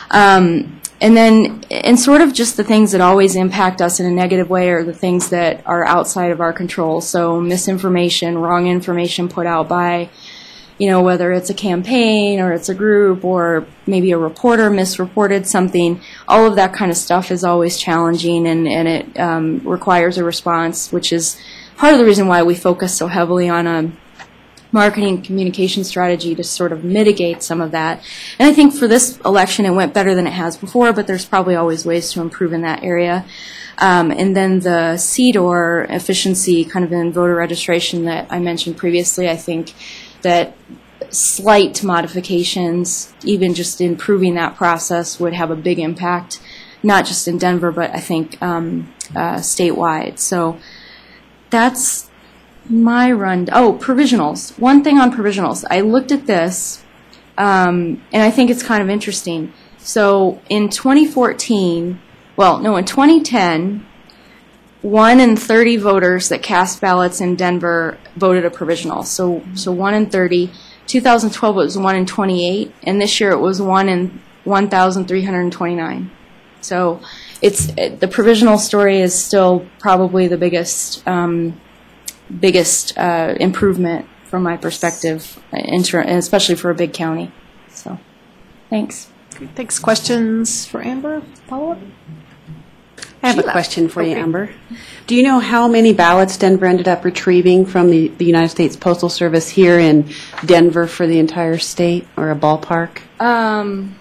um, and then and sort of just the things that always impact us in a negative way are the things that are outside of our control. So misinformation, wrong information put out by, you know, whether it's a campaign or it's a group or maybe a reporter misreported something. All of that kind of stuff is always challenging, and and it um, requires a response, which is part of the reason why we focus so heavily on a marketing communication strategy to sort of mitigate some of that. And I think for this election it went better than it has before, but there's probably always ways to improve in that area. Um, and then the C D O R efficiency kind of in voter registration that I mentioned previously, I think that slight modifications, even just improving that process, would have a big impact, not just in Denver, but I think um, uh, statewide. So that's my run. Oh, provisionals. One thing on provisionals. I looked at this, um, and I think it's kind of interesting. So in twenty fourteen, well, no, in twenty ten, one in thirty voters that cast ballots in Denver voted a provisional. So, so one in thirty. two thousand twelve it was one in twenty-eight, and this year it was one in one thousand three hundred twenty-nine. So it's it, the provisional story is still probably the biggest um, biggest uh, improvement from my perspective, in ter- especially for a big county. So, thanks. Thanks. Questions for Amber? Follow-up? I have Sheila. a question for you, Okay. Amber. Do you know how many ballots Denver ended up retrieving from the, the United States Postal Service here in Denver for the entire state, or a ballpark? Um,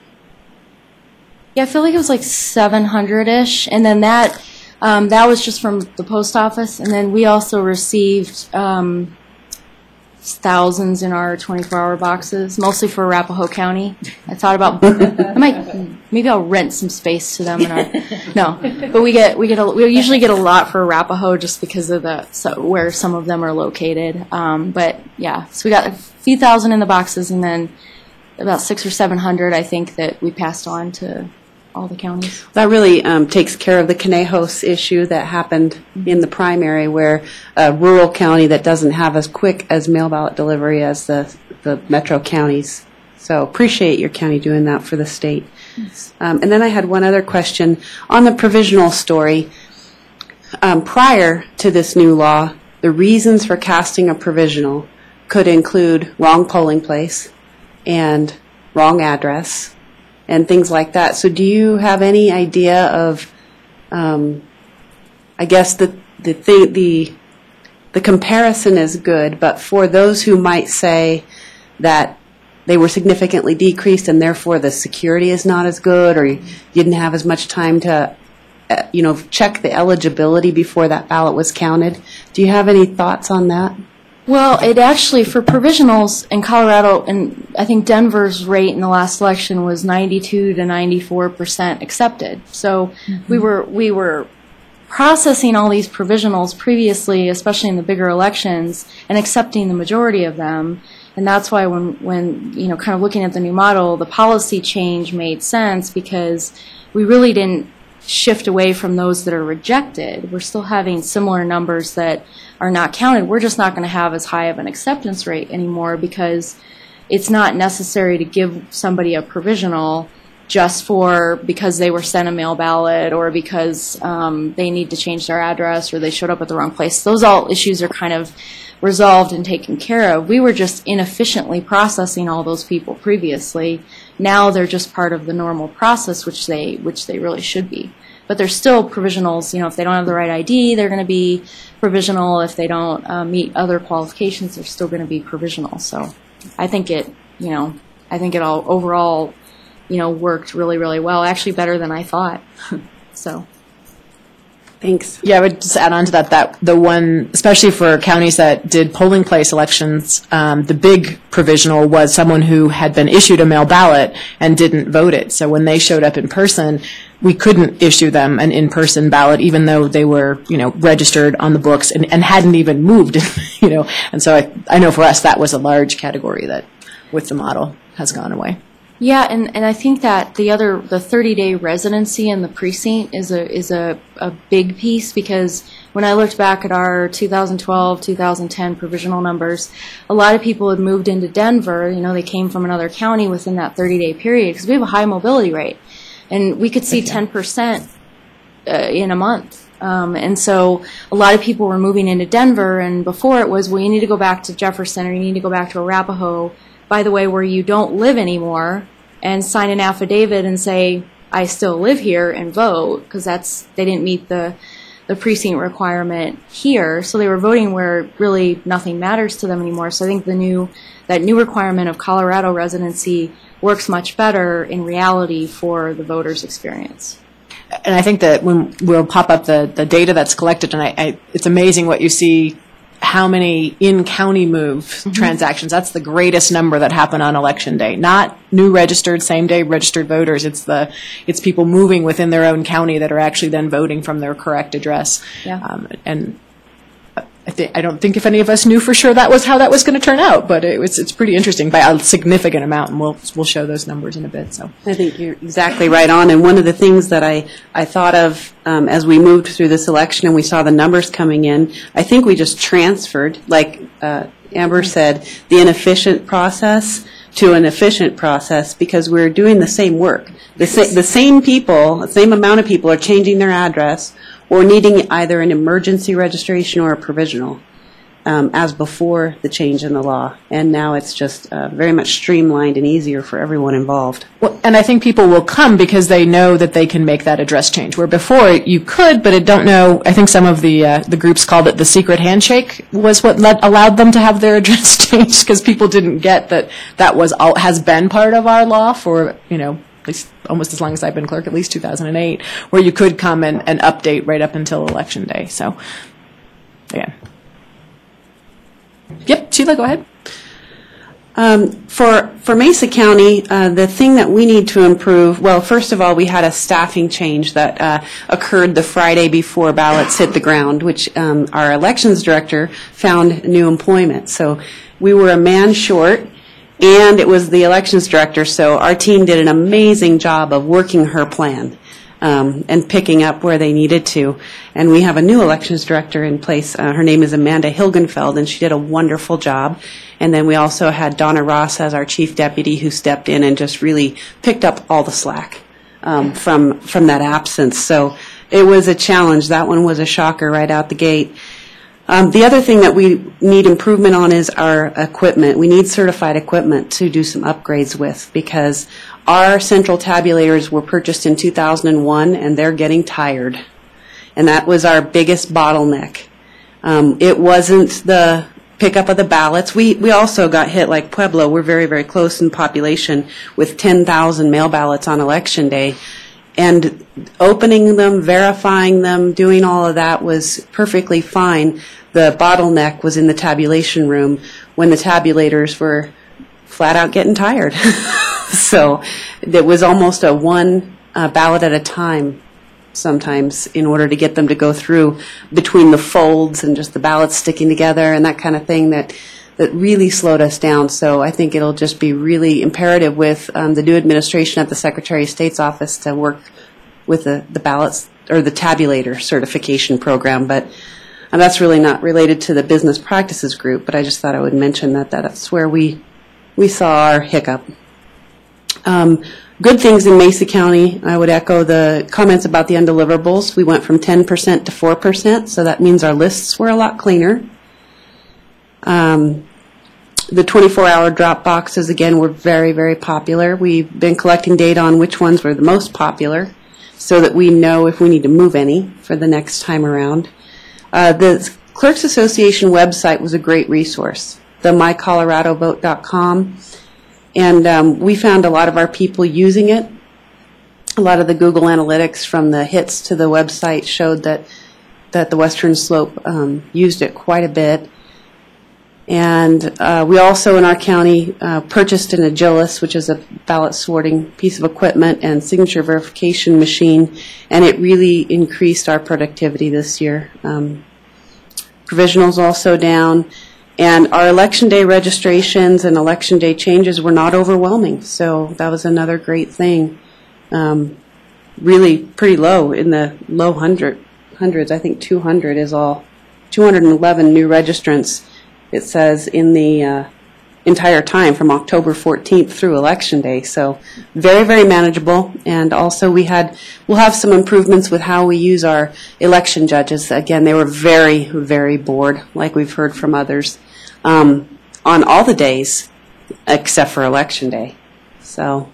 yeah, I feel like it was like seven hundred-ish, and then that um, that was just from the post office, and then we also received um, thousands in our twenty-four hour boxes, mostly for Arapahoe County. I thought about I might maybe I'll rent some space to them. In our, no, but we get we get a, we usually get a lot for Arapahoe just because of the so where some of them are located. Um, but yeah, so we got a few thousand in the boxes, and then about six or seven hundred, I think, that we passed on to all the counties. That really um, takes care of the Conejos issue that happened in the primary, where a rural county that doesn't have as quick as mail ballot delivery as the, the metro counties. So appreciate your county doing that for the state. Yes. Um, and then I had one other question on the provisional story. Um, prior to this new law, the reasons for casting a provisional could include wrong polling place and wrong address and things like that. So do you have any idea of, um, I guess the the thing, the the comparison is good, but for those who might say that they were significantly decreased and therefore the security is not as good, or you didn't have as much time to, uh, you know, check the eligibility before that ballot was counted. Do you have any thoughts on that? Well, it actually, for provisionals in Colorado, and I think Denver's rate in the last election was ninety-two to ninety-four percent accepted. So we were we were processing all these provisionals previously, especially in the bigger elections, and accepting the majority of them. And that's why when, when you know, kind of looking at the new model, the policy change made sense because we really didn't shift away from those that are rejected. We're still having similar numbers that are not counted. We're just not going to have as high of an acceptance rate anymore because it's not necessary to give somebody a provisional just for because they were sent a mail ballot or because um, they need to change their address or they showed up at the wrong place. Those all issues are kind of resolved and taken care of. We were just inefficiently processing all those people previously. Now they're just part of the normal process, which they which they really should be. But they're still provisionals. You know, if they don't have the right I D, they're going to be provisional. If they don't uh, meet other qualifications, they're still going to be provisional. So I think it, you know, I think it all overall, you know, worked really, really well. Actually, better than I thought. So. Thanks. Yeah, I would just add on to that, that the one, especially for counties that did polling place elections, um, the big provisional was someone who had been issued a mail ballot and didn't vote it. So when they showed up in person, we couldn't issue them an in-person ballot, even though they were, you know, registered on the books and, and hadn't even moved, you know. And so I, I know for us that was a large category that, with the model, has gone away. Yeah, and, and I think that the other, the thirty-day residency in the precinct is a is a, a big piece because when I looked back at our two thousand twelve, two thousand ten provisional numbers, a lot of people had moved into Denver. You know, they came from another county within that thirty-day period because we have a high mobility rate. And we could see ten percent uh, in a month. Um, and so a lot of people were moving into Denver, and before it was, well, you need to go back to Jefferson or you need to go back to Arapahoe, by the way, where you don't live anymore, and sign an affidavit and say, I still live here and vote, because that's they didn't meet the, the precinct requirement here. So they were voting where really nothing matters to them anymore. So I think the new that new requirement of Colorado residency works much better in reality for the voter's experience. And I think that when we'll pop up the, the data that's collected, and I, I, it's amazing what you see, how many in-county move mm-hmm. transactions. That's the greatest number that happen on election day. Not new registered, same-day registered voters. It's the it's people moving within their own county that are actually then voting from their correct address. Yeah. Um, and I, th- I don't think if any of us knew for sure that was how that was going to turn out, but it was, it's pretty interesting by a significant amount, and we'll we'll show those numbers in a bit. So I think you're exactly right on. And one of the things that I, I thought of um, as we moved through this election and we saw the numbers coming in, I think we just transferred, like uh, Amber said, the inefficient process to an efficient process because we're doing the same work. The, sa- the same people, the same amount of people are changing their address or needing either an emergency registration or a provisional, um, as before the change in the law. And now it's just uh, very much streamlined and easier for everyone involved. Well, and I think people will come because they know that they can make that address change. Where before you could, but I don't know. I think some of the uh, the groups called it the secret handshake was what let, allowed them to have their address changed because people didn't get that that was all has been part of our law for you know. At least almost as long as I've been clerk, at least two thousand eight, where you could come and, and update right up until Election Day. So, yeah. Yep, Sheila, go ahead. Um, for for Mesa County, uh, the thing that we need to improve, well, first of all, we had a staffing change that uh, occurred the Friday before ballots hit the ground, which um, our elections director found new employment. So we were a man short. And it was the elections director, so our team did an amazing job of working her plan um, and picking up where they needed to. And we have a new elections director in place. Uh, her name is Amanda Hilgenfeld, and she did a wonderful job. And then we also had Donna Ross as our chief deputy who stepped in and just really picked up all the slack um, from from that absence. So it was a challenge. That one was a shocker right out the gate. Um, the other thing that we need improvement on is our equipment. We need certified equipment to do some upgrades with because our central tabulators were purchased in two thousand one and they're getting tired. And that was our biggest bottleneck. Um, it wasn't the pickup of the ballots. We, we also got hit like Pueblo. We're very, very close in population with ten thousand mail ballots on Election Day. And opening them, verifying them, doing all of that was perfectly fine. The bottleneck was in the tabulation room when the tabulators were flat out getting tired. So it was almost a one uh, ballot at a time sometimes in order to get them to go through between the folds and just the ballots sticking together and that kind of thing that, that really slowed us down. So I think it'll just be really imperative with um, the new administration at the Secretary of State's office to work with the, the ballots or the tabulator certification program. But and that's really not related to the business practices group, but I just thought I would mention that, that that's where we we saw our hiccup. Um, good things in Mesa County, I would echo the comments about the undeliverables. We went from ten percent to four percent, so that means our lists were a lot cleaner. Um, the twenty-four hour drop boxes, again, were very, very popular. We've been collecting data on which ones were the most popular so that we know if we need to move any for the next time around. Uh, the Clerks Association website was a great resource, the my colorado vote dot com, and um, we found a lot of our people using it. A lot of the Google Analytics from the hits to the website showed that, that the Western Slope um, used it quite a bit. And uh, we also in our county uh, purchased an Agilis, which is a ballot sorting piece of equipment and signature verification machine, and it really increased our productivity this year. Um, provisionals also down, and our election day registrations and election day changes were not overwhelming, so that was another great thing. Um, really pretty low, in the low hundred, hundreds. I think two hundred is all, two hundred eleven new registrants. It says in the uh, entire time from October fourteenth through Election Day. So very, very manageable. And also we had, we'll have some improvements with how we use our election judges. Again, they were very, very bored, like we've heard from others, um, on all the days except for Election Day. So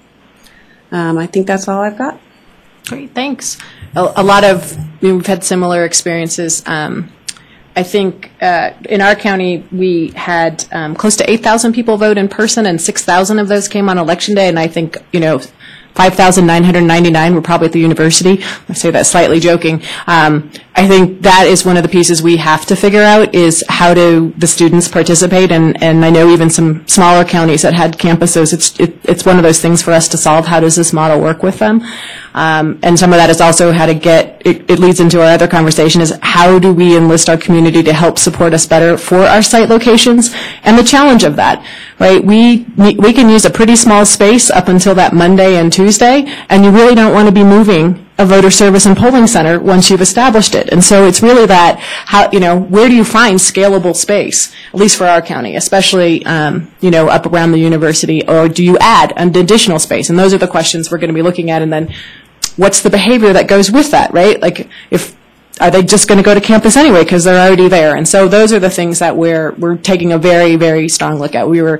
um, I think that's all I've got. Great, thanks. A, a lot of, I mean, we've had similar experiences. Um, I think uh, in our county we had um, close to eight thousand people vote in person, and six thousand of those came on Election Day, and I think, you know, five thousand nine hundred ninety-nine were probably at the university. I say that slightly joking. Um, I think that is one of the pieces we have to figure out is how do the students participate, and, and I know even some smaller counties that had campuses, it's it, it's one of those things for us to solve. How does this model work with them? Um, and some of that is also how to get, it, it leads into our other conversation, is how do we enlist our community to help support us better for our site locations, and the challenge of that, right? We, we can use a pretty small space up until that Monday and Tuesday, and you really don't want to be moving a voter service and polling center once you've established it. And so it's really that, how, you know, where do you find scalable space, at least for our county, especially, um, you know, up around the university, or do you add an additional space? And those are the questions we're going to be looking at. And then what's the behavior that goes with that, right? Like, if, are they just going to go to campus anyway because they're already there? And so those are the things that we're, we're taking a very, very strong look at. We were,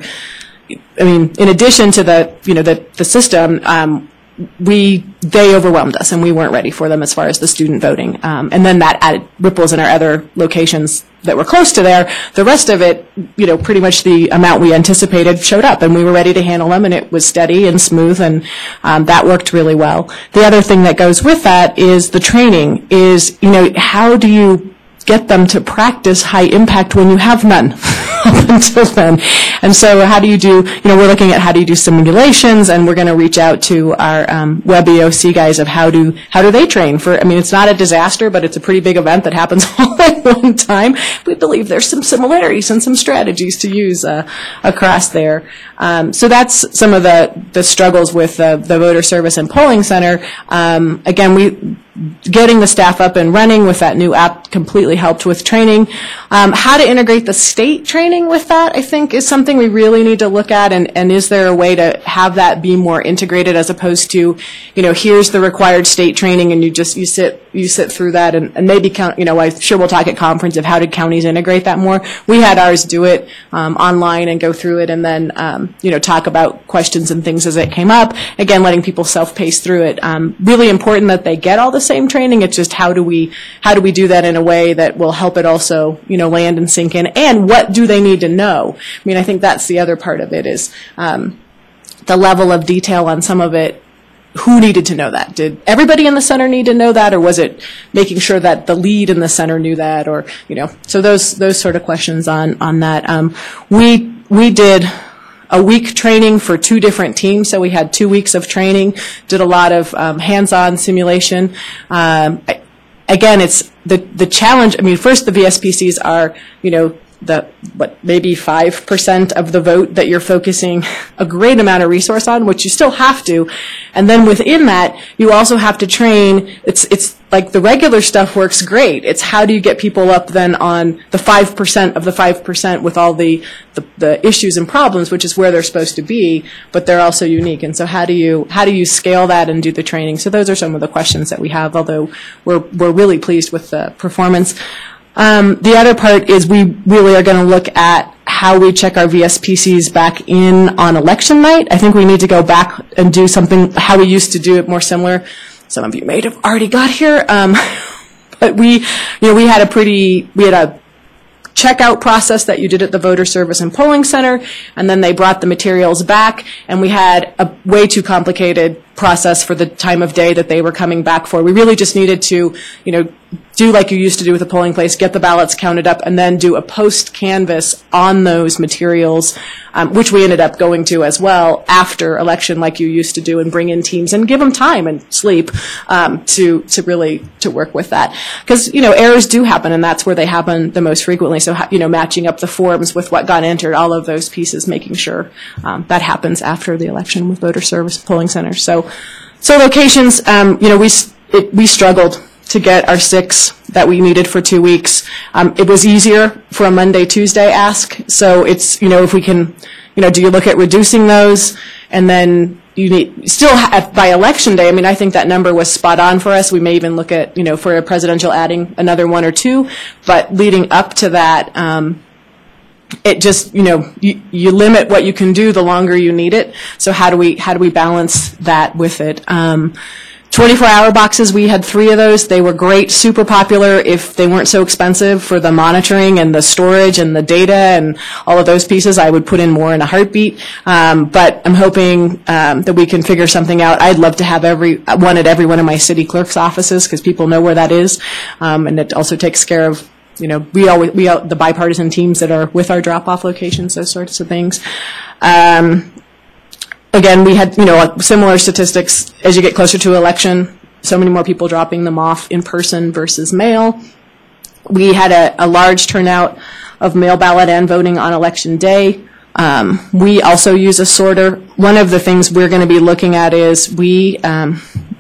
I mean, in addition to the, you know, the, the system, um, we, they overwhelmed us, and we weren't ready for them as far as the student voting. Um, and then that added ripples in our other locations that were close to there. The rest of it, you know, pretty much the amount we anticipated showed up, and we were ready to handle them, and it was steady and smooth, and um, that worked really well. The other thing that goes with that is the training is, you know, how do you get them to practice high impact when you have none up until then? And so how do you do, you know, we're looking at how do you do simulations, and we're going to reach out to our um, web E O C guys of how do, how do they train for, I mean, it's not a disaster, but it's a pretty big event that happens all at one time. We believe there's some similarities and some strategies to use uh, across there. Um, so that's some of the, the struggles with uh, the voter service and polling center. Um, again, we, getting the staff up and running with that new app completely helped with training. Um, how to integrate the state training with that, I think, is something we really need to look at, and, and is there a way to have that be more integrated as opposed to, you know, here's the required state training and you just, you sit, you sit through that, and, and maybe, count, you know, I'm sure we'll talk at conference of how did counties integrate that more. We had ours do it um, online and go through it, and then, um, you know, talk about questions and things as it came up. Again, letting people self-pace through it. Um, really important that they get all the same training. It's just how do we how do we do that in a way that will help it also, you know, land and sink in, and what do they need to know? I mean, I think that's the other part of it is um, the level of detail on some of it who needed to know that? Did everybody in the center need to know that, or was it making sure that the lead in the center knew that, or, you know, so those those sort of questions on on that. Um, we we did a week training for two different teams, so we had two weeks of training, did a lot of um, hands-on simulation. Um, I, again, it's the the challenge. I mean, first the V S P Cs are, you know, the what maybe five percent of the vote that you're focusing a great amount of resource on, which you still have to, and then within that you also have to train. It's it's like the regular stuff works great. It's how do you get people up then on the five percent of the five percent with all the, the the issues and problems, which is where they're supposed to be, but they're also unique. And so how do you how do you scale that and do the training? So those are some of the questions that we have. Although we're we're really pleased with the performance. Um, the other part is we really are going to look at how we check our V S P Cs back in on election night. I think we need to go back and do something how we used to do it, more similar. Some of you may have already got here, um, but we, you know, we had a pretty, we had a checkout process that you did at the voter service and polling center, and then they brought the materials back, and we had a way too complicated process for the time of day that they were coming back for. We really just needed to, you know, do like you used to do with a polling place, get the ballots counted up, and then do a post-canvass on those materials, um, which we ended up going to as well after election like you used to do, and bring in teams and give them time and sleep um, to to really to work with that. Because, you know, errors do happen, and that's where they happen the most frequently. So, you know, matching up the forms with what got entered, all of those pieces, making sure um, that happens after the election with voter service polling centers. So, so locations, um, you know, we it, we struggled to get our six that we needed for two weeks. Um, it was easier for a Monday, Tuesday ask. So it's, you know, if we can, you know, do you look at reducing those? And then you need, still have, by election day, I mean, I think that number was spot on for us. We may even look at, you know, for a presidential adding another one or two. But leading up to that, um, it just, you know, you, you limit what you can do the longer you need it. So how do we, how do we balance that with it? Um, twenty-four hour boxes, we had three of those. They were great, super popular if they weren't so expensive for the monitoring and the storage and the data and all of those pieces. I would put in more in a heartbeat. Um, but I'm hoping um, that we can figure something out. I'd love to have every one at every one of my city clerk's offices because people know where that is. Um, and it also takes care of, you know, we always, we the bipartisan teams that are with our drop-off locations, those sorts of things. Um, Again, we had, you know, similar statistics as you get closer to election, so many more people dropping them off in person versus mail. We had a, a large turnout of mail ballot and voting on election day. Um, we also use a sorter. One of the things we're going to be looking at is we um,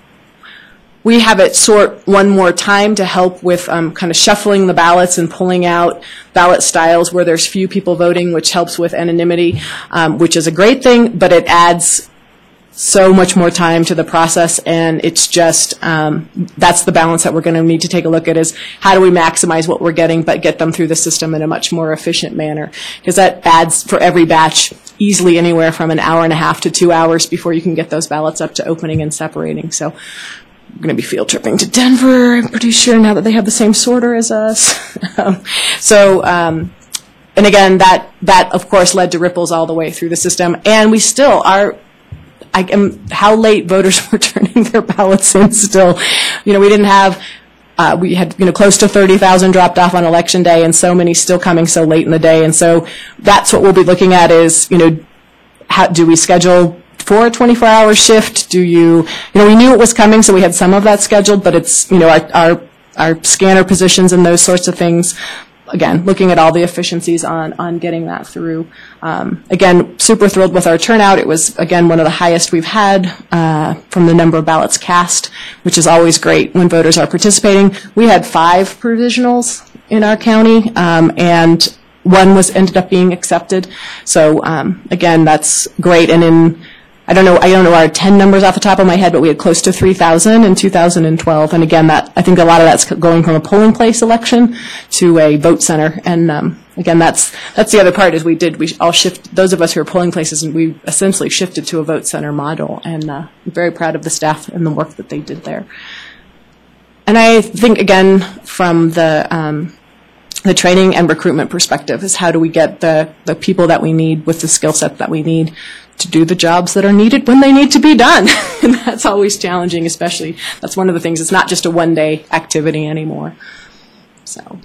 we have it sort one more time to help with um, kind of shuffling the ballots and pulling out ballot styles where there's few people voting, which helps with anonymity, um, which is a great thing, but it adds so much more time to the process, and it's just, um, that's the balance that we're going to need to take a look at is how do we maximize what we're getting but get them through the system in a much more efficient manner, because that adds for every batch easily anywhere from an hour and a half to two hours before you can get those ballots up to opening and separating. So we're going to be field tripping to Denver, I'm pretty sure, now that they have the same sorter as us. um, so, um, and again, that, that, of course, led to ripples all the way through the system. And we still are, I am, how late voters were turning their ballots in still. You know, we didn't have, uh, we had, you know, close to thirty thousand dropped off on election day, and so many still coming so late in the day. And so that's what we'll be looking at is, you know, how do we schedule for a twenty-four hour shift? Do you, you know, we knew it was coming, so we had some of that scheduled, but it's, you know, our, our, our scanner positions and those sorts of things. Again, looking at all the efficiencies on, on getting that through. Um, again, super thrilled with our turnout. It was, again, one of the highest we've had uh, from the number of ballots cast, which is always great when voters are participating. We had five provisionals in our county, um, and one was ended up being accepted. So, um, again, that's great. And in I don't know, I don't know our ten numbers off the top of my head, but we had close to three thousand in two thousand twelve. And again, that, I think a lot of that's going from a polling place election to a vote center. And, um, again, that's, that's the other part is we did, we all shift, those of us who are polling places, and we essentially shifted to a vote center model. And, uh, I'm very proud of the staff and the work that they did there. And I think, again, from the, um, the training and recruitment perspective is how do we get the, the people that we need with the skill set that we need to do the jobs that are needed when they need to be done. And that's always challenging, especially, that's one of the things, it's not just a one-day activity anymore. So,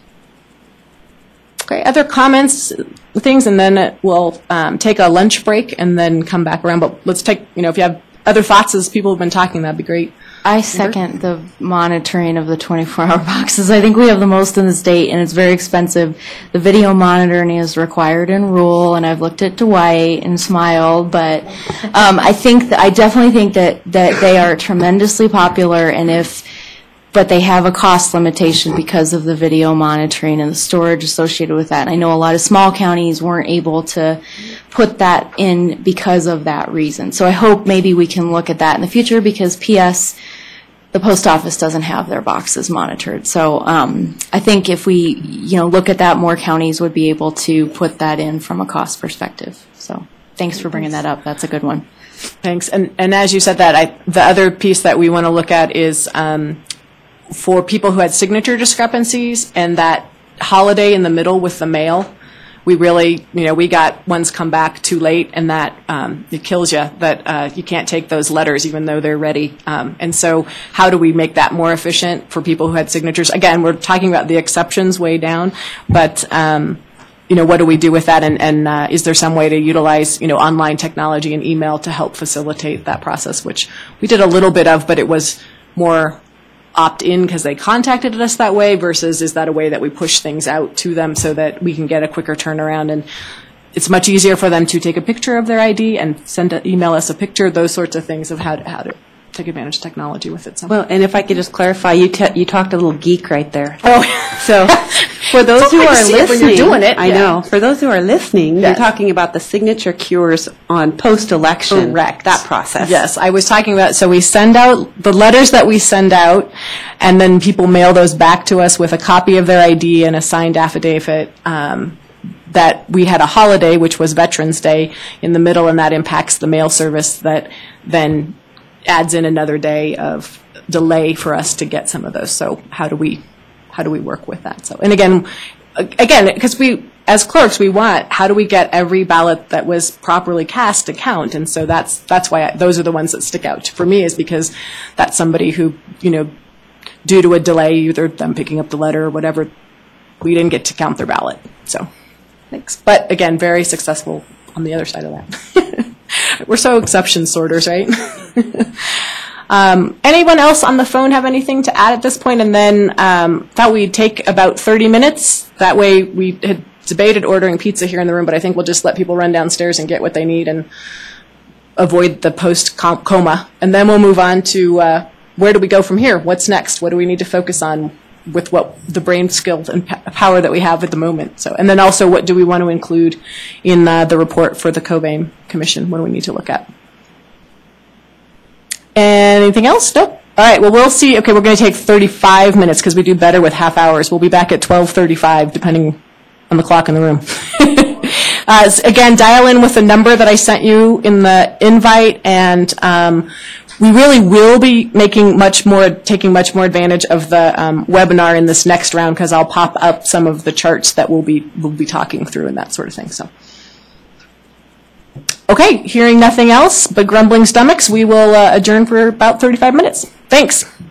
okay, other comments, things, and then we'll um, take a lunch break and then come back around. But let's take, you know, if you have other thoughts as people have been talking, that'd be great. I second the monitoring of the twenty-four hour boxes. I think we have the most in the state, and it's very expensive. The video monitoring is required in rule, and I've looked at Dwight and smiled, but um, I think that, I definitely think that, that they are tremendously popular, and if but they have a cost limitation because of the video monitoring and the storage associated with that. And I know a lot of small counties weren't able to put that in because of that reason. So I hope maybe we can look at that in the future, because P S, the post office doesn't have their boxes monitored. So um, I think if we, you know, look at that, more counties would be able to put that in from a cost perspective. So thanks for bringing that up. That's a good one. Thanks. And, and as you said that, I, the other piece that we want to look at is um, for people who had signature discrepancies and that holiday in the middle with the mail. We really, you know, we got ones come back too late, and that um, it kills you that uh, you can't take those letters even though they're ready. Um, and so how do we make that more efficient for people who had signatures? Again, we're talking about the exceptions way down, but, um, you know, what do we do with that? And, and uh, is there some way to utilize, you know, online technology and email to help facilitate that process, which we did a little bit of, but it was more opt-in because they contacted us that way, versus is that a way that we push things out to them so that we can get a quicker turnaround? And it's much easier for them to take a picture of their I D and send a, email us a picture, those sorts of things of how to, how to take advantage of technology with it. So. Well, and if I could just clarify, you t- you talked a little geek right there. Oh, so for those It's who okay to are see it when listening, you're doing it, I yeah. know. For those who are listening, Yes. you're talking about the signature cures on post-election. Correct. That process. Yes, I was talking about, so we send out the letters that we send out, and then people mail those back to us with a copy of their I D and a signed affidavit um, that we had a holiday, which was Veterans Day, in the middle, and that impacts the mail service that then adds in another day of delay for us to get some of those. So how do we how do we work with that? So, and again, again, because we, as clerks, we want, how do we get every ballot that was properly cast to count? And so that's that's why I, those are the ones that stick out for me, is because that's somebody who, you know, due to a delay, either them picking up the letter or whatever, we didn't get to count their ballot. So, thanks. But again, very successful on the other side of that. We're so exception sorters, right? um, anyone else on the phone have anything to add at this point? And then um, thought we'd take about thirty minutes. That way we had debated ordering pizza here in the room, but I think we'll just let people run downstairs and get what they need and avoid the post-coma. And then we'll move on to uh, where do we go from here? What's next? What do we need to focus on with what the brain skills and p- power that we have at the moment? So, and then also, what do we want to include in uh, the report for the COBAME Commission? What do we need to look at? Anything else? Nope. All right. Well, we'll see. Okay, we're going to take thirty-five minutes because we do better with half hours. We'll be back at twelve thirty-five, depending on the clock in the room. uh, so again, dial in with the number that I sent you in the invite, and um, we really will be making much more, taking much more advantage of the um, webinar in this next round, because I'll pop up some of the charts that we'll be we'll be talking through and that sort of thing. So, okay, hearing nothing else but grumbling stomachs, we will uh, adjourn for about thirty-five minutes. Thanks.